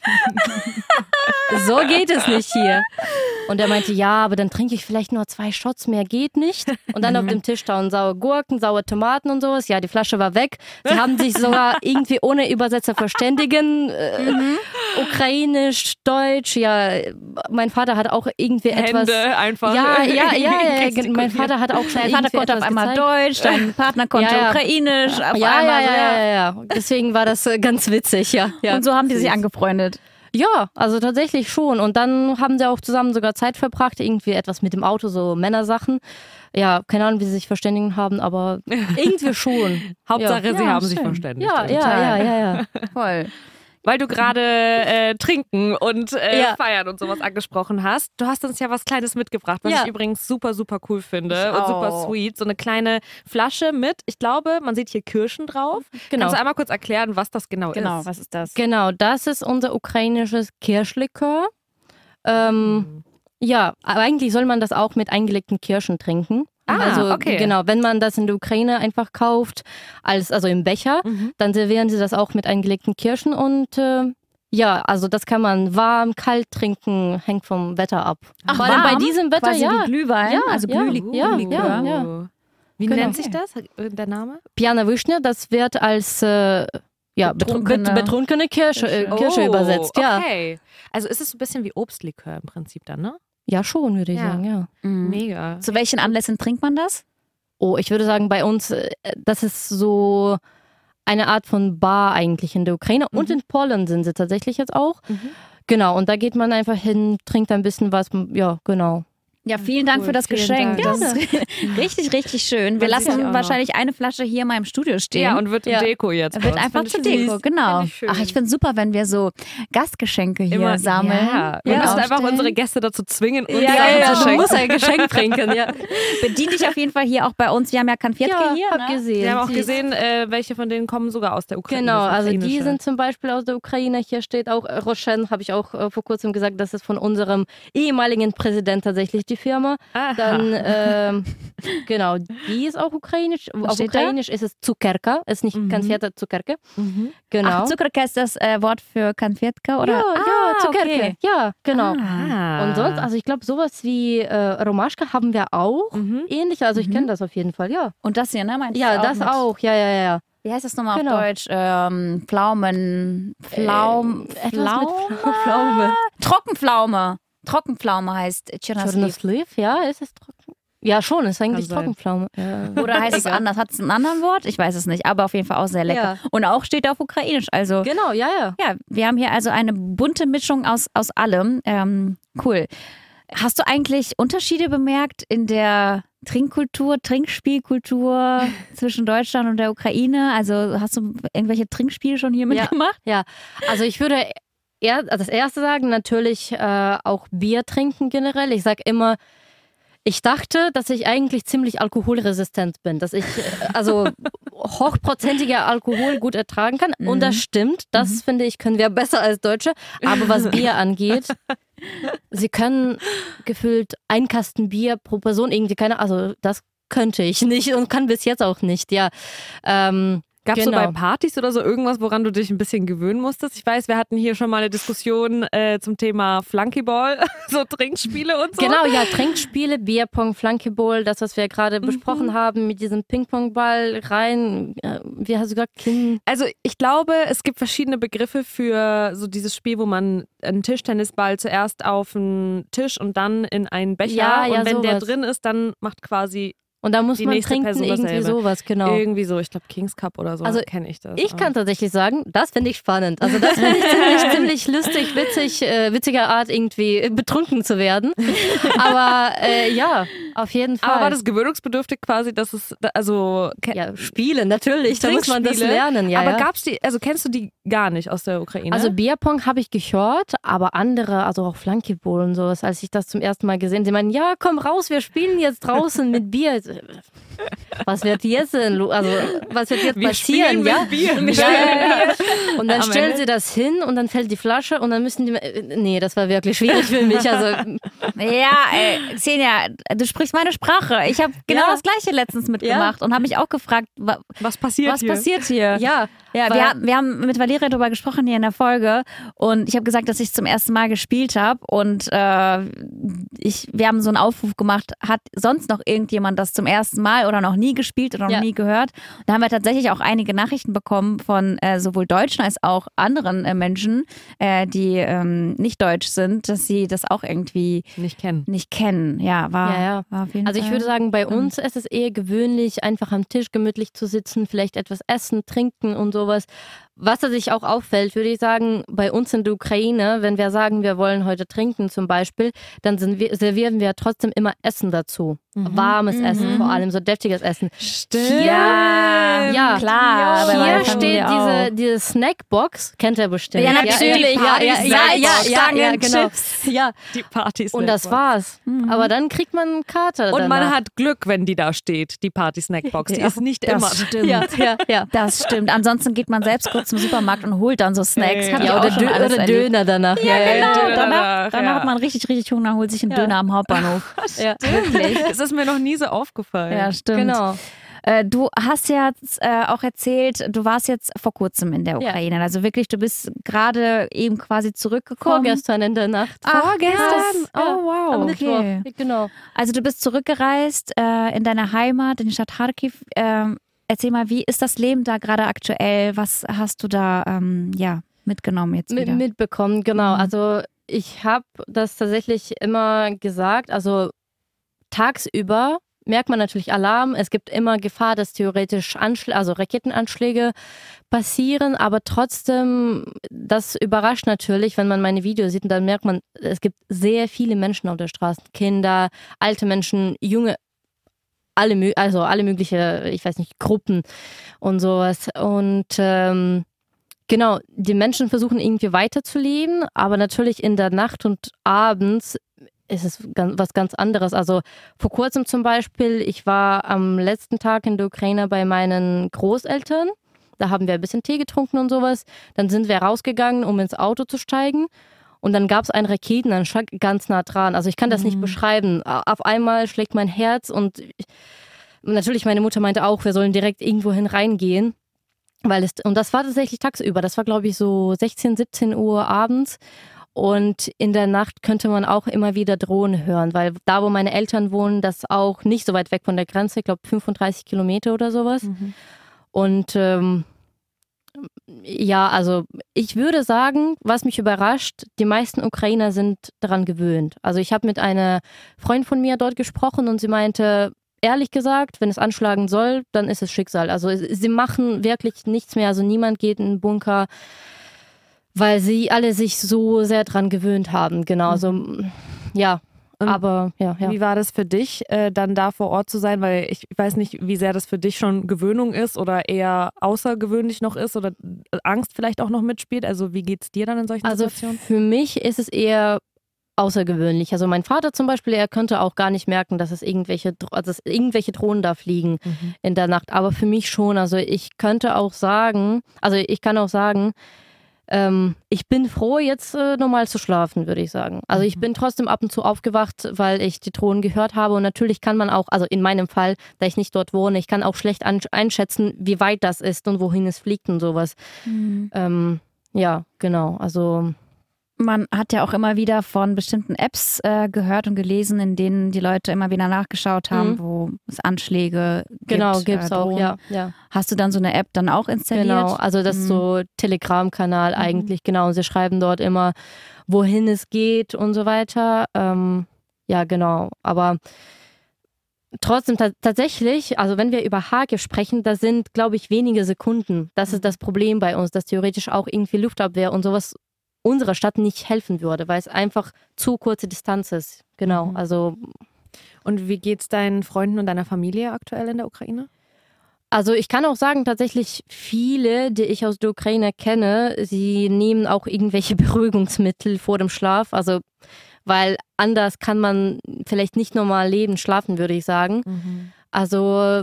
so geht es nicht hier. Und er meinte, ja, aber dann trinke ich vielleicht nur 2 Shots, mehr geht nicht. Und dann auf dem Tisch standen saure Gurken, saure Tomaten und sowas. Ja, die Flasche war weg. Sie haben sich sogar irgendwie ohne Übersetzer verständigen. Ukrainisch, Deutsch, ja. Mein Vater hat auch irgendwie etwas... Hände einfach. Ja. Mein Vater hat auch schon Dein Vater konnte auf einmal Deutsch, dein Partner konnte Ukrainisch. Auf einmal ja. Deswegen war das ganz witzig, ja. Und so haben die sich angefreundet. Ja, also tatsächlich schon. Und dann haben sie auch zusammen sogar Zeit verbracht, irgendwie etwas mit dem Auto, so Männersachen. Ja, keine Ahnung, wie sie sich verständigen haben, aber irgendwie schon. Hauptsache, sie haben sich schön. verständigt. Ja. Voll. Weil du gerade trinken und feiern und sowas angesprochen hast. Du hast uns ja was Kleines mitgebracht, was ich übrigens super, super cool finde und super sweet. So eine kleine Flasche mit, ich glaube, man sieht hier Kirschen drauf. Genau. Kannst du einmal kurz erklären, was das genau ist? Was ist das? Genau, das ist unser ukrainisches Kirschlikör. Ja, aber eigentlich soll man das auch mit eingelegten Kirschen trinken. Also okay. Genau, wenn man das in der Ukraine einfach kauft, also im Becher, dann servieren sie das auch mit eingelegten Kirschen und also das kann man warm, kalt trinken, hängt vom Wetter ab. Ach, vor allem warm? bei diesem Wetter, Quasi wie Glühwein, also Glühlikör. Ja. Wie Genau. nennt sich das, der Name? Pjana Vyshnya, das wird als betrunkene Kirsche übersetzt. Ja. Okay. Also ist es so ein bisschen wie Obstlikör im Prinzip dann, ne? Ja, schon, würde ich sagen, ja. Mega. Zu welchen Anlässen trinkt man das? Oh, ich würde sagen, bei uns, das ist so eine Art von Bar eigentlich in der Ukraine. Und in Polen sind sie tatsächlich jetzt auch. Genau, und da geht man einfach hin, trinkt ein bisschen was. Ja, genau. Ja, vielen Dank für das vielen Geschenk. Dank. Das ist richtig, richtig schön. Wir Man sieht lassen auch wahrscheinlich eine Flasche hier mal im Studio stehen. Ja, und wird Deko jetzt. Wird bei uns. einfach Find zur ich Deko, süß. genau. Find ich schön. Ach, ich finde es super, wenn wir so Gastgeschenke hier sammeln. Ja. Wir müssen einfach aufstellen. unsere Gäste dazu zwingen, uns Ja, Sachen ja, zu du schenken. musst ein Geschenk trinken, ja. Bedien dich auf jeden Fall hier auch bei uns. Wir haben ja Konfettke hier. hab Ne? gesehen. Wir haben auch Sie- gesehen, welche von denen kommen sogar aus der Ukraine. Genau, das also die Ukrainische. sind zum Beispiel aus der Ukraine. Hier steht auch Roshen, habe ich auch vor kurzem gesagt, das ist von unserem ehemaligen Präsident tatsächlich die Firma. Aha. Dann, genau, die ist auch ukrainisch. Auf steht da? Ukrainisch ist es Zuckerka, ist nicht Konfette, Zuckerke. Genau. Ach, Zuckerka ist das Wort für Konfetka, oder? Ja, Zuckerke. okay. Ja, genau. Ah. Und sonst, also ich glaube, sowas wie Romaschka haben wir auch. Ähnlich, also ich kenne das auf jeden Fall, ja. Und das hier, ne? Meinst du Ja, das mit- auch, ja. Wie heißt das nochmal Genau. auf Deutsch? Pflaume. Pflaume. Trockenpflaume heißt Chernosliv. Chernosliv, ja, ist es trocken? Ja, schon, ist eigentlich Kann sein. Trockenpflaume. Ja. Oder heißt es anders? Hat es ein anderes Wort? Ich weiß es nicht, aber auf jeden Fall auch sehr lecker. Ja. Und auch steht auf Ukrainisch. Also Genau, ja. ja, wir haben hier also eine bunte Mischung aus allem. Cool. Hast du eigentlich Unterschiede bemerkt in der Trinkkultur, Trinkspielkultur zwischen Deutschland und der Ukraine? Also hast du irgendwelche Trinkspiele schon hier mitgemacht? Ja, also ich würde das erste sagen, natürlich auch Bier trinken generell. Ich sage immer, ich dachte, dass ich eigentlich ziemlich alkoholresistent bin, dass ich also hochprozentiger Alkohol gut ertragen kann. Und das stimmt, das finde ich, können wir besser als Deutsche. Aber was Bier angeht, sie können gefühlt ein Kasten Bier pro Person irgendwie also das könnte ich nicht und kann bis jetzt auch nicht, ja. Gab es Genau. so bei Partys oder so irgendwas, woran du dich ein bisschen gewöhnen musstest? Ich weiß, wir hatten hier schon mal eine Diskussion zum Thema Flunkyball, so Trinkspiele und so. Genau, ja, Trinkspiele, Bierpong, Flunkyball, das, was wir gerade besprochen haben, mit diesem Ping-Pong-Ball rein, wie hast du gesagt, Also ich glaube, es gibt verschiedene Begriffe für so dieses Spiel, wo man einen Tischtennisball zuerst auf einen Tisch und dann in einen Becher Ja, und wenn der sowas. drin ist, dann macht quasi Und da muss die man nächste trinken, Person irgendwie dasselbe. sowas, genau. Irgendwie so, ich glaube Kings Cup oder so, Also kenne ich das. Ich kann tatsächlich sagen, das finde ich spannend. Also das finde ich ziemlich lustig, witzig, witziger Art irgendwie betrunken zu werden. Aber ja, auf jeden Fall. Aber war das gewöhnungsbedürftig quasi, dass es, also ja, Spiele, natürlich, da muss man das Trinkspiele? lernen. Ja, aber ja. gab's die, also kennst du die gar nicht aus der Ukraine? Also Bierpong habe ich gehört, aber andere, also auch Flunkyball und sowas, als ich das zum ersten Mal gesehen habe, sie meinen, ja, komm raus, wir spielen jetzt draußen mit Bier. Was wird jetzt denn, also was wird jetzt wir passieren? spielen Ja? mit Bier. Und dann Am stellen Ende? sie das hin und dann fällt die Flasche und dann müssen die, nee, das war wirklich schwierig für mich. Also Ja, Xenia, du sprichst meine Sprache. Ich habe genau Ja. das Gleiche letztens mitgemacht und habe mich auch gefragt, Was passiert was hier? passiert hier? ja, Ja, weil- wir haben mit Valeria darüber gesprochen hier in der Folge und ich habe gesagt, dass ich zum ersten Mal gespielt habe und wir haben so einen Aufruf gemacht, hat sonst noch irgendjemand das zum ersten Mal oder noch nie gespielt oder noch Ja. nie gehört? Und da haben wir tatsächlich auch einige Nachrichten bekommen von sowohl Deutschen als auch anderen Menschen, die nicht deutsch sind, dass sie das auch irgendwie Nicht kennen. nicht kennen. Ja, war auf jeden Also ich Fall. würde sagen, bei uns ist es eher gewöhnlich, einfach am Tisch gemütlich zu sitzen, vielleicht etwas essen, trinken und sowas. Was da sich auch auffällt, würde ich sagen, bei uns in der Ukraine, wenn wir sagen, wir wollen heute trinken zum Beispiel, dann servieren wir trotzdem immer Essen dazu. Warmes Essen, vor allem so deftiges Essen. Stimmt. Ja, klar. bei meiner Hier Familie steht auch. diese Snackbox, kennt ihr bestimmt. Ja, natürlich. Ja, genau. Ja, Die Partys. und das war's. Aber dann kriegt man einen Kater Und man danach. hat Glück, wenn die da steht, die Party-Snackbox. Die Ja, ist nicht das immer. stimmt. Ja. Das stimmt. Ansonsten geht man selbst kurz zum Supermarkt und holt dann so Snacks. Hab ich Ja, auch oder, schon alles oder erlebt. Döner danach. Ja, Genau, Döner danach danach, ja. hat man richtig, richtig Hunger, holt sich einen Döner am Hauptbahnhof. Ja. Wirklich. Das ist mir noch nie so aufgefallen. Ja, stimmt. Genau. Du hast ja auch erzählt, du warst jetzt vor kurzem in der Ukraine. Also wirklich, du bist gerade eben quasi zurückgekommen. Vorgestern in der Nacht. Ach, Vorgestern? krass. Oh, wow. Am okay. Mittwoch. Genau. Also du bist zurückgereist in deine Heimat, in die Stadt Kharkiv. Erzähl mal, wie ist das Leben da gerade aktuell? Was hast du da mitgenommen jetzt wieder? Mitbekommen, genau. Also ich habe das tatsächlich immer gesagt, also tagsüber merkt man natürlich Alarm. Es gibt immer Gefahr, dass theoretisch Raketenanschläge passieren, aber trotzdem, das überrascht natürlich, wenn man meine Videos sieht und dann merkt man, es gibt sehr viele Menschen auf der Straße, Kinder, alte Menschen, junge, alle mögliche, ich weiß nicht, Gruppen und sowas. Und genau, die Menschen versuchen irgendwie weiterzuleben, aber natürlich in der Nacht und abends ist es was ganz anderes. Also vor kurzem zum Beispiel, ich war am letzten Tag in der Ukraine bei meinen Großeltern. Da haben wir ein bisschen Tee getrunken und sowas. Dann sind wir rausgegangen, um ins Auto zu steigen. Und dann gab es einen Raketenanschlag ganz nah dran. Also ich kann das nicht beschreiben. Auf einmal schlägt mein Herz und natürlich meine Mutter meinte auch, wir sollen direkt irgendwohin reingehen. Und das war tatsächlich tagsüber. Das war, glaube ich, so 16, 17 Uhr abends. Und in der Nacht könnte man auch immer wieder Drohnen hören, weil da, wo meine Eltern wohnen, das auch nicht so weit weg von der Grenze, ich glaube 35 Kilometer oder sowas. Und also ich würde sagen, was mich überrascht, die meisten Ukrainer sind daran gewöhnt. Also ich habe mit einer Freundin von mir dort gesprochen und sie meinte, ehrlich gesagt, wenn es anschlagen soll, dann ist es Schicksal. Also sie machen wirklich nichts mehr, also niemand geht in den Bunker, weil sie alle sich so sehr dran gewöhnt haben. Genau, so, ja. Und Aber ja. Wie war das für dich, dann da vor Ort zu sein? Weil ich weiß nicht, wie sehr das für dich schon Gewöhnung ist oder eher außergewöhnlich noch ist oder Angst vielleicht auch noch mitspielt. Also wie geht es dir dann in solchen Situationen? Also für mich ist es eher außergewöhnlich. Also mein Vater zum Beispiel, er könnte auch gar nicht merken, dass es irgendwelche Drohnen da fliegen in der Nacht. Aber für mich schon. Also ich kann auch sagen, ich bin froh, jetzt normal zu schlafen, würde ich sagen. Also ich bin trotzdem ab und zu aufgewacht, weil ich die Drohnen gehört habe. Und natürlich kann man auch, also in meinem Fall, da ich nicht dort wohne, ich kann auch schlecht einschätzen, wie weit das ist und wohin es fliegt und sowas. Ja, genau. Also man hat ja auch immer wieder von bestimmten Apps gehört und gelesen, in denen die Leute immer wieder nachgeschaut haben, wo es Anschläge gibt. Genau, gibt es auch, ja. Hast du dann so eine App dann auch installiert? Genau, also das ist so Telegram-Kanal eigentlich, genau. Und sie schreiben dort immer, wohin es geht und so weiter. Ja, genau. Aber trotzdem tatsächlich, also wenn wir über Hagel sprechen, das sind, glaube ich, wenige Sekunden. Das ist das Problem bei uns, dass theoretisch auch irgendwie Luftabwehr und sowas unserer Stadt nicht helfen würde, weil es einfach zu kurze Distanz ist. Genau, also. Und wie geht's deinen Freunden und deiner Familie aktuell in der Ukraine? Also ich kann auch sagen, tatsächlich viele, die ich aus der Ukraine kenne, sie nehmen auch irgendwelche Beruhigungsmittel vor dem Schlaf, also weil anders kann man vielleicht nicht normal leben, schlafen, würde ich sagen. Also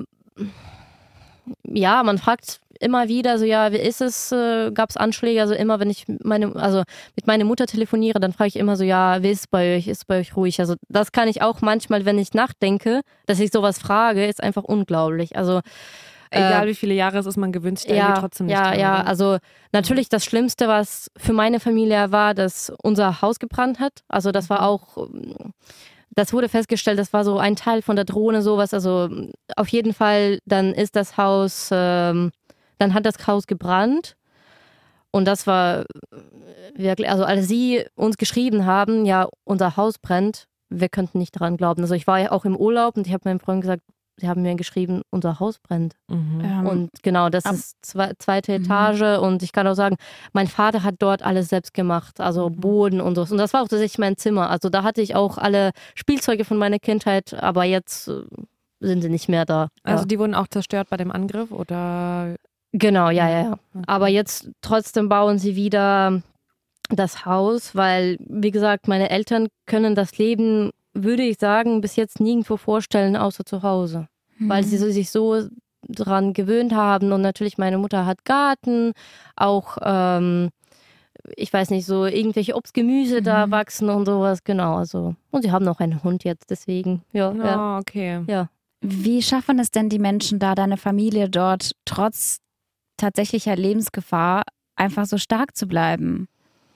ja, man fragt immer wieder so, ja, wie ist es, gab es Anschläge, also immer, wenn ich mit meiner Mutter telefoniere, dann frage ich immer so, ja, wie ist es bei euch ruhig? Also das kann ich auch manchmal, wenn ich nachdenke, dass ich sowas frage, ist einfach unglaublich. Also egal wie viele Jahre es ist, man gewöhnt sich irgendwie trotzdem nicht dran. Ja, also natürlich das Schlimmste, was für meine Familie war, dass unser Haus gebrannt hat. Also das war auch, das wurde festgestellt, das war so ein Teil von der Drohne, sowas. Also auf jeden Fall, dann ist das Haus, dann hat das Haus gebrannt. Und das war wirklich, also als sie uns geschrieben haben, ja, unser Haus brennt, wir könnten nicht daran glauben. Also ich war ja auch im Urlaub und ich habe meinem Freund gesagt, sie haben mir geschrieben, unser Haus brennt. Und genau, das ist zweite Etage und ich kann auch sagen, mein Vater hat dort alles selbst gemacht, also Boden und so. Und das war auch tatsächlich mein Zimmer. Also da hatte ich auch alle Spielzeuge von meiner Kindheit, aber jetzt sind sie nicht mehr da. Also die wurden auch zerstört bei dem Angriff oder? Genau, ja. Okay. Aber jetzt trotzdem bauen sie wieder das Haus, weil, wie gesagt, meine Eltern können das Leben, würde ich sagen, bis jetzt nirgendwo vorstellen, außer zu Hause. Weil sie sich so dran gewöhnt haben. Und natürlich, meine Mutter hat Garten, auch, ich weiß nicht, so irgendwelche Obstgemüse da wachsen und sowas. Genau, also. Und sie haben noch einen Hund jetzt, deswegen. Ja. Okay. Ja. Wie schaffen es denn die Menschen da, deine Familie dort, trotz tatsächlicher Lebensgefahr, einfach so stark zu bleiben?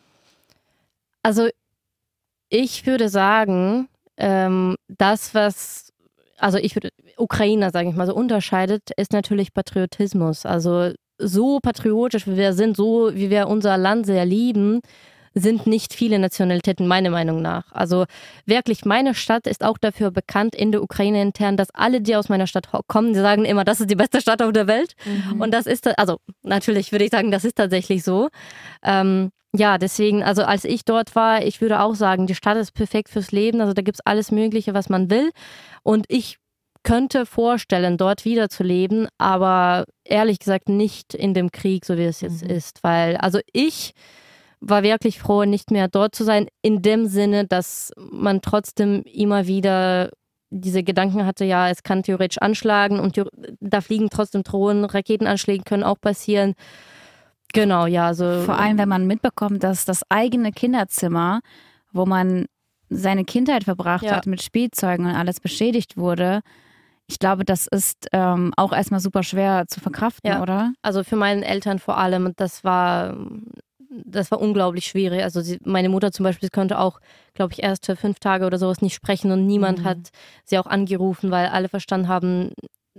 Also, ich würde sagen, das, was, also Ukrainer, sage ich mal, so unterscheidet, ist natürlich Patriotismus. Also so patriotisch wie wir sind, so wie wir unser Land sehr lieben, sind nicht viele Nationalitäten, meiner Meinung nach. Also wirklich, meine Stadt ist auch dafür bekannt, in der Ukraine intern, dass alle, die aus meiner Stadt kommen, die sagen immer, das ist die beste Stadt auf der Welt. Und das ist, also natürlich würde ich sagen, das ist tatsächlich so. Ja, deswegen, also als ich dort war, ich würde auch sagen, die Stadt ist perfekt fürs Leben. Also da gibt es alles Mögliche, was man will. Und ich könnte vorstellen, dort wieder zu leben, aber ehrlich gesagt nicht in dem Krieg, so wie es jetzt ist. Weil, also ich war wirklich froh, nicht mehr dort zu sein, in dem Sinne, dass man trotzdem immer wieder diese Gedanken hatte, ja, es kann theoretisch anschlagen und da fliegen trotzdem Drohnen, Raketenanschläge können auch passieren. Genau, ja. So. Vor allem, wenn man mitbekommt, dass das eigene Kinderzimmer, wo man seine Kindheit verbracht hat mit Spielzeugen und alles beschädigt wurde, ich glaube, das ist auch erstmal super schwer zu verkraften, oder? Also für meine Eltern vor allem, das war unglaublich schwierig. Also meine Mutter zum Beispiel konnte auch, glaube ich, erst für 5 Tage oder sowas nicht sprechen und niemand hat sie auch angerufen, weil alle verstanden haben,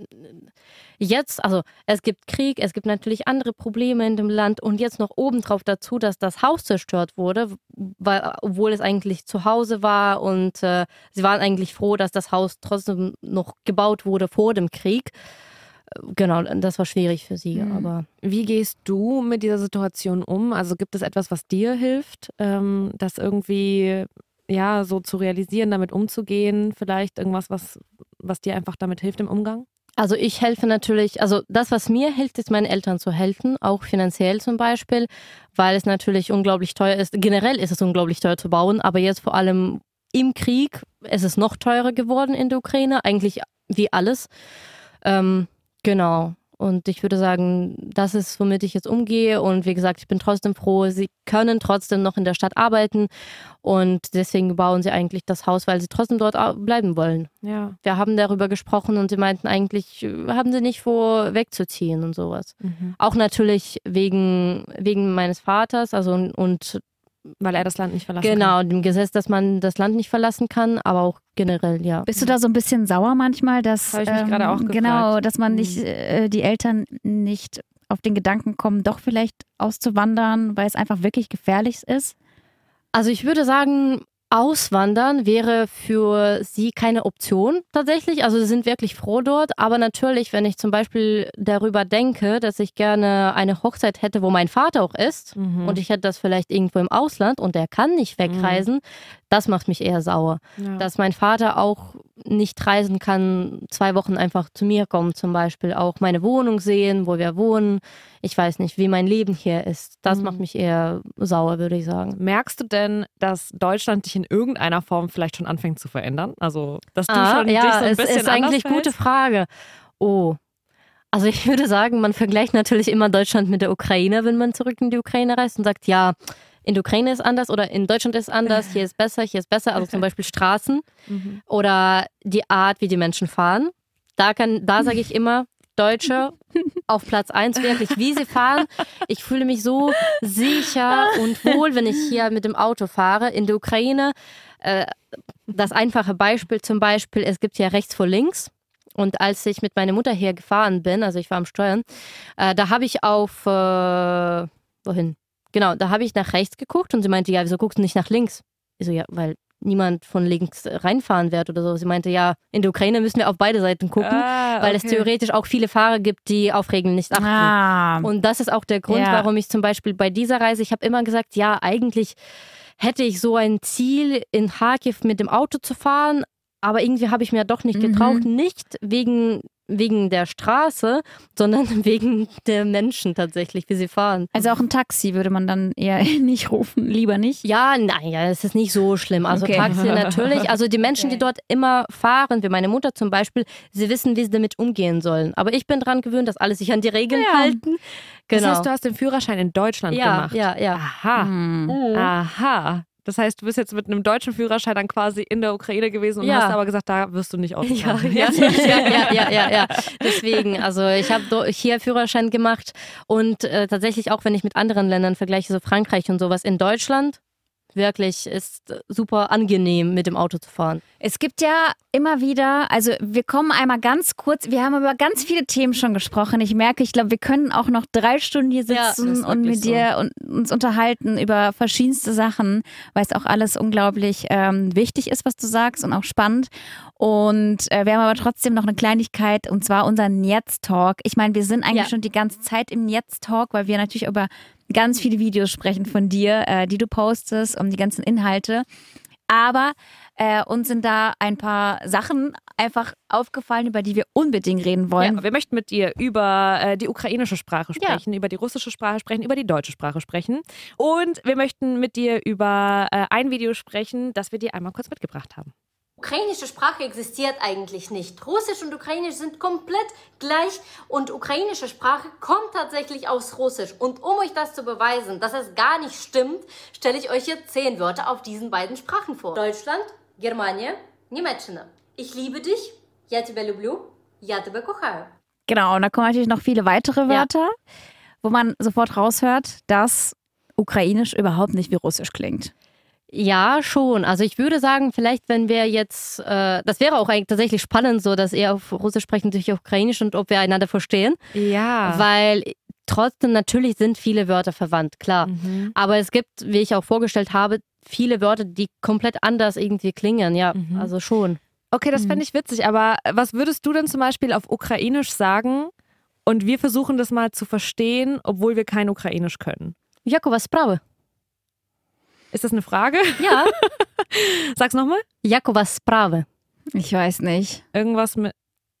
jetzt, also es gibt Krieg, es gibt natürlich andere Probleme in dem Land und jetzt noch obendrauf dazu, dass das Haus zerstört wurde, obwohl es eigentlich zu Hause war und sie waren eigentlich froh, dass das Haus trotzdem noch gebaut wurde vor dem Krieg. Genau, das war schwierig für sie. Aber wie gehst du mit dieser Situation um? Also gibt es etwas, was dir hilft, das irgendwie so zu realisieren, damit umzugehen? Vielleicht irgendwas, was dir einfach damit hilft im Umgang? Also ich helfe natürlich, also das, was mir hilft, ist meinen Eltern zu helfen, auch finanziell zum Beispiel, weil es natürlich unglaublich teuer ist. Generell ist es unglaublich teuer zu bauen, aber jetzt vor allem im Krieg ist es noch teurer geworden in der Ukraine, eigentlich wie alles. Genau, Und ich würde sagen, das ist, womit ich jetzt umgehe. Und wie gesagt, ich bin trotzdem froh, sie können trotzdem noch in der Stadt arbeiten. Und deswegen bauen sie eigentlich das Haus, weil sie trotzdem dort bleiben wollen. Ja. Wir haben darüber gesprochen und sie meinten eigentlich, haben sie nicht vor, wegzuziehen und sowas. Auch natürlich wegen meines Vaters, also und weil er das Land nicht verlassen kann. Genau, dem Gesetz, dass man das Land nicht verlassen kann, aber auch generell, ja. Bist du da so ein bisschen sauer manchmal, dass, habe ich mich gerade auch gefragt. Genau, dass man nicht, die Eltern nicht auf den Gedanken kommen, doch vielleicht auszuwandern, weil es einfach wirklich gefährlich ist? Also ich würde sagen, Auswandern wäre für sie keine Option tatsächlich. Also sie sind wirklich froh dort. Aber natürlich, wenn ich zum Beispiel darüber denke, dass ich gerne eine Hochzeit hätte, wo mein Vater auch ist und ich hätte das vielleicht irgendwo im Ausland und er kann nicht wegreisen, das macht mich eher sauer. Ja. Dass mein Vater auch nicht reisen kann, 2 Wochen einfach zu mir kommen zum Beispiel, auch meine Wohnung sehen, wo wir wohnen. Ich weiß nicht, wie mein Leben hier ist. Das macht mich eher sauer, würde ich sagen. Merkst du denn, dass Deutschland dich in irgendeiner Form vielleicht schon anfängt zu verändern? Also, dass du schon dich so ein bisschen ist eigentlich eine gute Frage. Oh, also ich würde sagen, man vergleicht natürlich immer Deutschland mit der Ukraine, wenn man zurück in die Ukraine reist und sagt, ja, in der Ukraine ist anders oder in Deutschland ist anders, hier ist besser, also zum Beispiel Straßen oder die Art, wie die Menschen fahren. Da sage ich immer, Deutsche auf Platz 1 wirklich, wie sie fahren. Ich fühle mich so sicher und wohl, wenn ich hier mit dem Auto fahre. In der Ukraine, das einfache Beispiel zum Beispiel, es gibt ja rechts vor links. Und als ich mit meiner Mutter hier gefahren bin, also ich war am Steuern, da habe ich wohin? Genau, da habe ich nach rechts geguckt und sie meinte, ja, wieso guckst du nicht nach links? Ich so, ja, weil niemand von links reinfahren wird oder so. Sie meinte, ja, in der Ukraine müssen wir auf beide Seiten gucken, weil es theoretisch auch viele Fahrer gibt, die auf Regeln nicht achten. Und das ist auch der Grund, warum ich zum Beispiel bei dieser Reise, ich habe immer gesagt, ja, eigentlich hätte ich so ein Ziel, in Kharkiv mit dem Auto zu fahren, aber irgendwie habe ich mir doch nicht getraut, nicht wegen der Straße, sondern wegen der Menschen tatsächlich, wie sie fahren. Also auch ein Taxi würde man dann eher nicht rufen, lieber nicht? Ja, nein, es ist nicht so schlimm. Also Taxi natürlich. Also die Menschen, die dort immer fahren, wie meine Mutter zum Beispiel, sie wissen, wie sie damit umgehen sollen. Aber ich bin daran gewöhnt, dass alle sich an die Regeln halten. Genau. Das heißt, du hast den Führerschein in Deutschland gemacht? Ja. Aha. Aha. Das heißt, du bist jetzt mit einem deutschen Führerschein dann quasi in der Ukraine gewesen und hast aber gesagt, da wirst du nicht ausfahren. Ja. Deswegen, also ich habe hier Führerschein gemacht und tatsächlich auch, wenn ich mit anderen Ländern vergleiche, so Frankreich und sowas, in Deutschland wirklich ist super angenehm, mit dem Auto zu fahren. Es gibt ja immer wieder, also wir kommen einmal ganz kurz, wir haben über ganz viele Themen schon gesprochen. Ich merke, ich glaube, wir können auch noch 3 Stunden hier sitzen und mit dir und uns unterhalten über verschiedenste Sachen, weil es auch alles unglaublich wichtig ist, was du sagst und auch spannend. Und wir haben aber trotzdem noch eine Kleinigkeit und zwar unseren Jetzt-Talk. Ich meine, wir sind eigentlich schon die ganze Zeit im Jetzt-Talk, weil wir natürlich über ganz viele Videos sprechen von dir, die du postest, um die ganzen Inhalte. Aber uns sind da ein paar Sachen einfach aufgefallen, über die wir unbedingt reden wollen. Ja, wir möchten mit dir über die ukrainische Sprache sprechen, über die russische Sprache sprechen, über die deutsche Sprache sprechen. Und wir möchten mit dir über ein Video sprechen, das wir dir einmal kurz mitgebracht haben. Ukrainische Sprache existiert eigentlich nicht. Russisch und Ukrainisch sind komplett gleich und ukrainische Sprache kommt tatsächlich aus Russisch. Und um euch das zu beweisen, dass es gar nicht stimmt, stelle ich euch hier 10 Wörter auf diesen beiden Sprachen vor. Deutschland, Germania, Niemczech. Ich liebe dich, я тебя люблю, я тебя кохаю. Genau, und da kommen natürlich noch viele weitere Wörter, wo man sofort raushört, dass Ukrainisch überhaupt nicht wie Russisch klingt. Ja, schon. Also ich würde sagen, vielleicht wenn wir jetzt, das wäre auch eigentlich tatsächlich spannend, so dass ihr auf Russisch sprechen, durch Ukrainisch und ob wir einander verstehen. Ja. Weil trotzdem natürlich sind viele Wörter verwandt, klar. Aber es gibt, wie ich auch vorgestellt habe, viele Wörter, die komplett anders irgendwie klingen. Ja, also schon. Okay, das fände ich witzig, aber was würdest du denn zum Beispiel auf Ukrainisch sagen und wir versuchen das mal zu verstehen, obwohl wir kein Ukrainisch können? Jak u was sprawy? Ist das eine Frage? Ja. Sag's nochmal. Jak u was sprawy? Ich weiß nicht. Irgendwas mit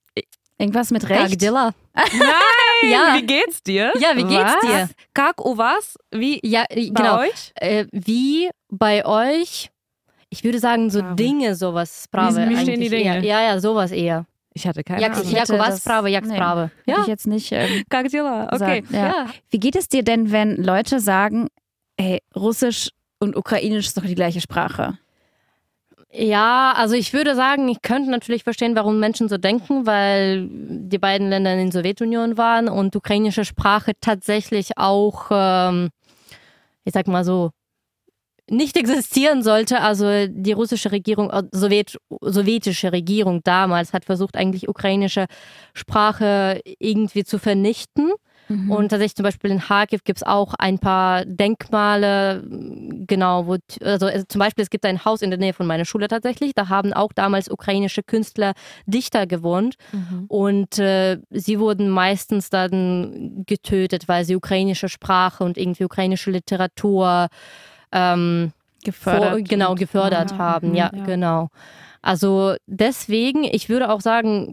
Recht? Nein! Ja. Wie geht's dir? Ja, wie geht's dir? Kak u was? Wie genau. bei euch? Wie bei euch? Ich würde sagen, so Dinge, sowas. Sprawy Wie stehen die Dinge? Eher. Ja, sowas eher. Ich hatte keine Ahnung. Jakovac-Sprache. Hätte ich jetzt nicht Как дела? Okay. gesagt. Ja. Wie geht es dir denn, wenn Leute sagen, hey, Russisch und Ukrainisch ist doch die gleiche Sprache? Ja, also ich würde sagen, ich könnte natürlich verstehen, warum Menschen so denken, weil die beiden Länder in der Sowjetunion waren und ukrainische Sprache tatsächlich auch, ich sag mal so, nicht existieren sollte. Also die russische Regierung, sowjetische Regierung damals hat versucht, eigentlich ukrainische Sprache irgendwie zu vernichten. Und tatsächlich zum Beispiel in Kharkiv gibt es auch ein paar Denkmale, genau, zum Beispiel es gibt ein Haus in der Nähe von meiner Schule tatsächlich, da haben auch damals ukrainische Künstler, Dichter gewohnt und sie wurden meistens dann getötet, weil sie ukrainische Sprache und irgendwie ukrainische Literatur gefördert haben. Ja, genau. Also deswegen, ich würde auch sagen,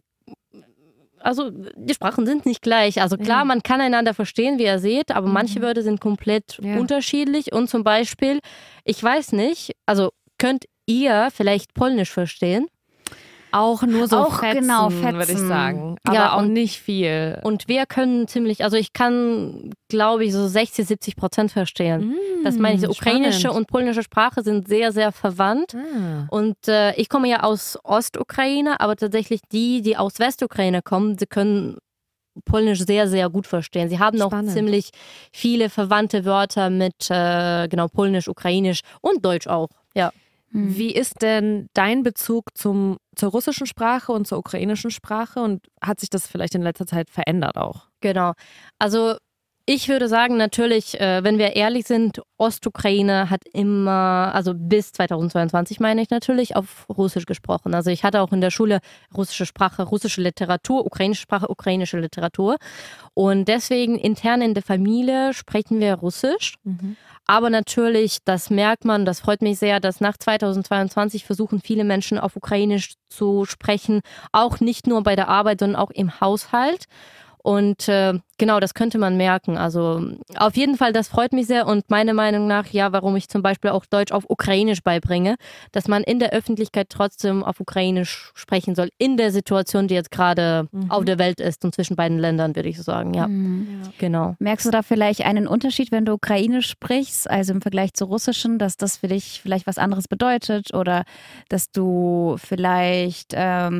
also die Sprachen sind nicht gleich. Also klar, man kann einander verstehen, wie ihr seht, aber manche Wörter sind komplett unterschiedlich. Und zum Beispiel, ich weiß nicht, also könnt ihr vielleicht Polnisch verstehen? Auch nur so Fetzen, Fetzen, würde ich sagen. Aber auch nicht viel. Und wir können also ich kann, glaube ich, so 60-70% verstehen. Das meine ich, so ukrainische und polnische Sprache sind sehr, sehr verwandt. Und ich komme ja aus Ostukraine, aber tatsächlich die aus Westukraine kommen, sie können Polnisch sehr, sehr gut verstehen. Sie haben auch ziemlich viele verwandte Wörter mit Polnisch, Ukrainisch und Deutsch auch, ja. Wie ist denn dein Bezug zur russischen Sprache und zur ukrainischen Sprache und hat sich das vielleicht in letzter Zeit verändert auch? Genau. Also ich würde sagen, natürlich, wenn wir ehrlich sind, Ostukraine hat immer, also bis 2022 meine ich natürlich, auf Russisch gesprochen. Also ich hatte auch in der Schule russische Sprache, russische Literatur, ukrainische Sprache, ukrainische Literatur. Und deswegen intern in der Familie sprechen wir Russisch. Aber natürlich, das merkt man, das freut mich sehr, dass nach 2022 versuchen viele Menschen auf Ukrainisch zu sprechen. Auch nicht nur bei der Arbeit, sondern auch im Haushalt. Und genau, das könnte man merken. Also auf jeden Fall, das freut mich sehr und meiner Meinung nach, ja, warum ich zum Beispiel auch Deutsch auf Ukrainisch beibringe, dass man in der Öffentlichkeit trotzdem auf Ukrainisch sprechen soll, in der Situation, die jetzt gerade auf der Welt ist und zwischen beiden Ländern, würde ich so sagen, ja. Genau. Merkst du da vielleicht einen Unterschied, wenn du Ukrainisch sprichst, also im Vergleich zu Russischen, dass das für dich vielleicht was anderes bedeutet oder dass du vielleicht,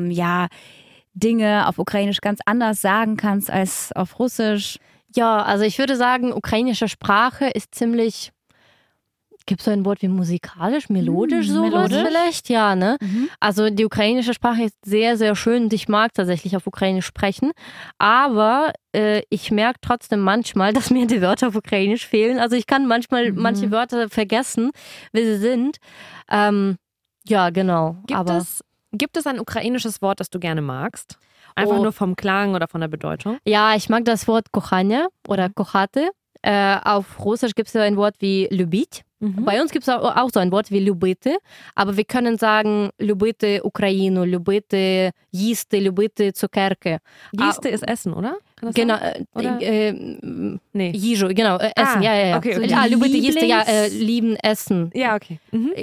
Dinge auf Ukrainisch ganz anders sagen kannst als auf Russisch? Ja, also ich würde sagen, ukrainische Sprache ist ziemlich, gibt es so ein Wort wie musikalisch, melodisch, sowas vielleicht? Ja, ne? Also die ukrainische Sprache ist sehr, sehr schön und ich mag tatsächlich auf Ukrainisch sprechen, aber ich merke trotzdem manchmal, dass mir die Wörter auf Ukrainisch fehlen. Also ich kann manchmal manche Wörter vergessen, wie sie sind. Ja, genau. Gibt es ein ukrainisches Wort, das du gerne magst? Einfach nur vom Klang oder von der Bedeutung? Ja, ich mag das Wort kochania oder kochate. Auf Russisch gibt es ein Wort wie любить. Bei uns gibt es auch so ein Wort wie любити, aber wir können sagen любити Ukraину, любити їсти, любити цукерки. Їсти ist Essen, oder? Genau. Nee. Їжу, genau, Essen, ja. Okay. Любити їсти, ja, lieben, Essen. Ja, okay.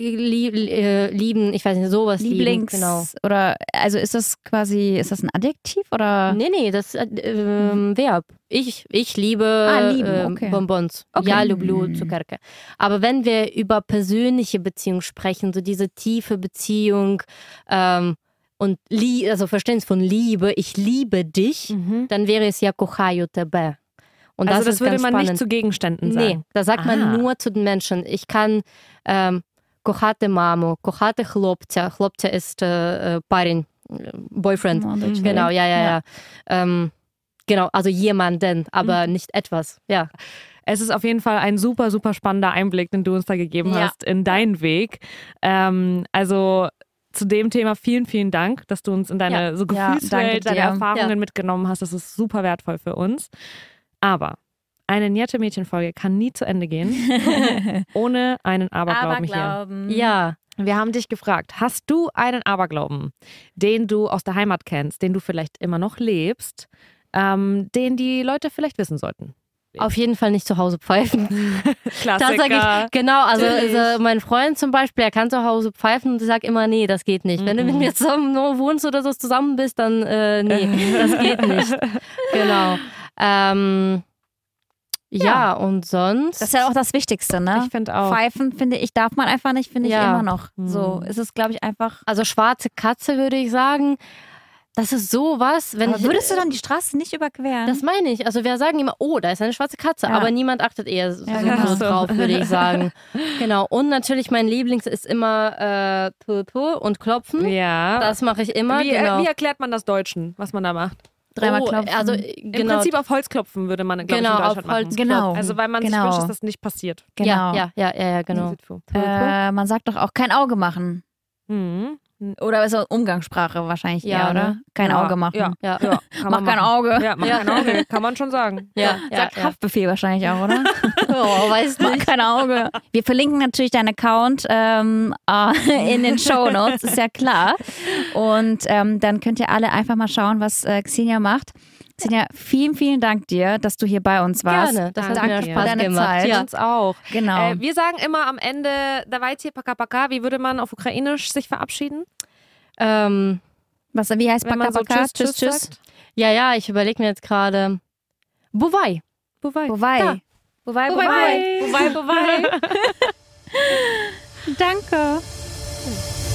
Lieben, ich weiß nicht, sowas Lieblings, lieben, genau. Oder, also ist das ein Adjektiv oder? Nee, das ist Verb. Ich liebe okay. Bonbons. Okay. Ja, люблю цукерки. Aber wenn wir über persönliche Beziehungen sprechen, so diese tiefe Beziehung und also Verständnis von Liebe, ich liebe dich, dann wäre es ja kochаю тебе. Und also das würde man spannend. nicht zu Gegenständen sagen? Nee, das sagt man nur zu den Menschen. Ich kann кохати маму, кохати хлопця. Хлопця ist парень, Boyfriend. Genau, ja. Genau, also jemanden, aber nicht etwas, ja. Es ist auf jeden Fall ein super, super spannender Einblick, den du uns da gegeben hast in deinen Weg. Also zu dem Thema vielen, vielen Dank, dass du uns in deine so Gefühlswelt, deine Erfahrungen mitgenommen hast. Das ist super wertvoll für uns. Aber eine nette Mädchenfolge kann nie zu Ende gehen, ohne einen Aberglauben hier. Ja. Wir haben dich gefragt, hast du einen Aberglauben, den du aus der Heimat kennst, den du vielleicht immer noch lebst, den die Leute vielleicht wissen sollten? Auf jeden Fall nicht zu Hause pfeifen. Klassiker. Das sag ich, genau, also mein Freund zum Beispiel, er kann zu Hause pfeifen und ich sag immer, nee, das geht nicht. Wenn du mit mir zusammen nur wohnst oder so zusammen bist, dann nee, das geht nicht. Genau. Ja, und sonst? Das ist ja auch das Wichtigste, ne? Ich finde auch. Pfeifen, finde ich, darf man einfach nicht, finde ich Ja. immer noch. So ist es, glaube ich, einfach. Also schwarze Katze würde ich sagen, das ist sowas, wenn Aber würdest du dann die Straße nicht überqueren? Das meine ich. Also wir sagen immer, oh, da ist eine schwarze Katze, Ja. aber niemand achtet eher so genau. drauf, würde ich sagen. Genau. Und natürlich mein Lieblings ist immer Tutu und Klopfen. Ja. Das mache ich immer, wie, genau. wie erklärt man das Deutschen, was man da macht? Dreimal klopfen. Also, Im genau. Prinzip auf Holz klopfen würde man, glaube Genau, ich, in auf Deutschland machen. Holz Genau. klopfen. Also weil man sich Genau. wünscht, dass das nicht passiert. Genau. Ja, genau. Man sagt doch auch kein Auge machen. Mhm. Oder ist das Umgangssprache wahrscheinlich Ja, eher, oder? ne? Kein Ja, Auge machen. Ja, Ja. ja. Kann Mach man kein machen. Auge. Ja, mach kein Auge, kann man schon sagen. Ja, Sagt Haftbefehl wahrscheinlich auch, oder? Oh, weiß Mach nicht. kein Auge. Wir verlinken natürlich deinen Account in den Shownotes, ist ja klar. Und dann könnt ihr alle einfach mal schauen, was Xenia macht. Xenia, vielen, vielen Dank dir, dass du hier bei uns warst. Gerne, das hat Danke mir dir. Spaß Deine gemacht. Zeit. Ja. Uns auch. Genau. Wir sagen immer am Ende, давайте пока-пока. Wie würde man auf Ukrainisch sich verabschieden? Wie heißt Wenn man so Paka? tschüss, tschüss sagt? Ja, ich überlege mir jetzt gerade. Buvai. Buvai. Buvai. Buvai, Buvai. Buvai, buvai. Danke.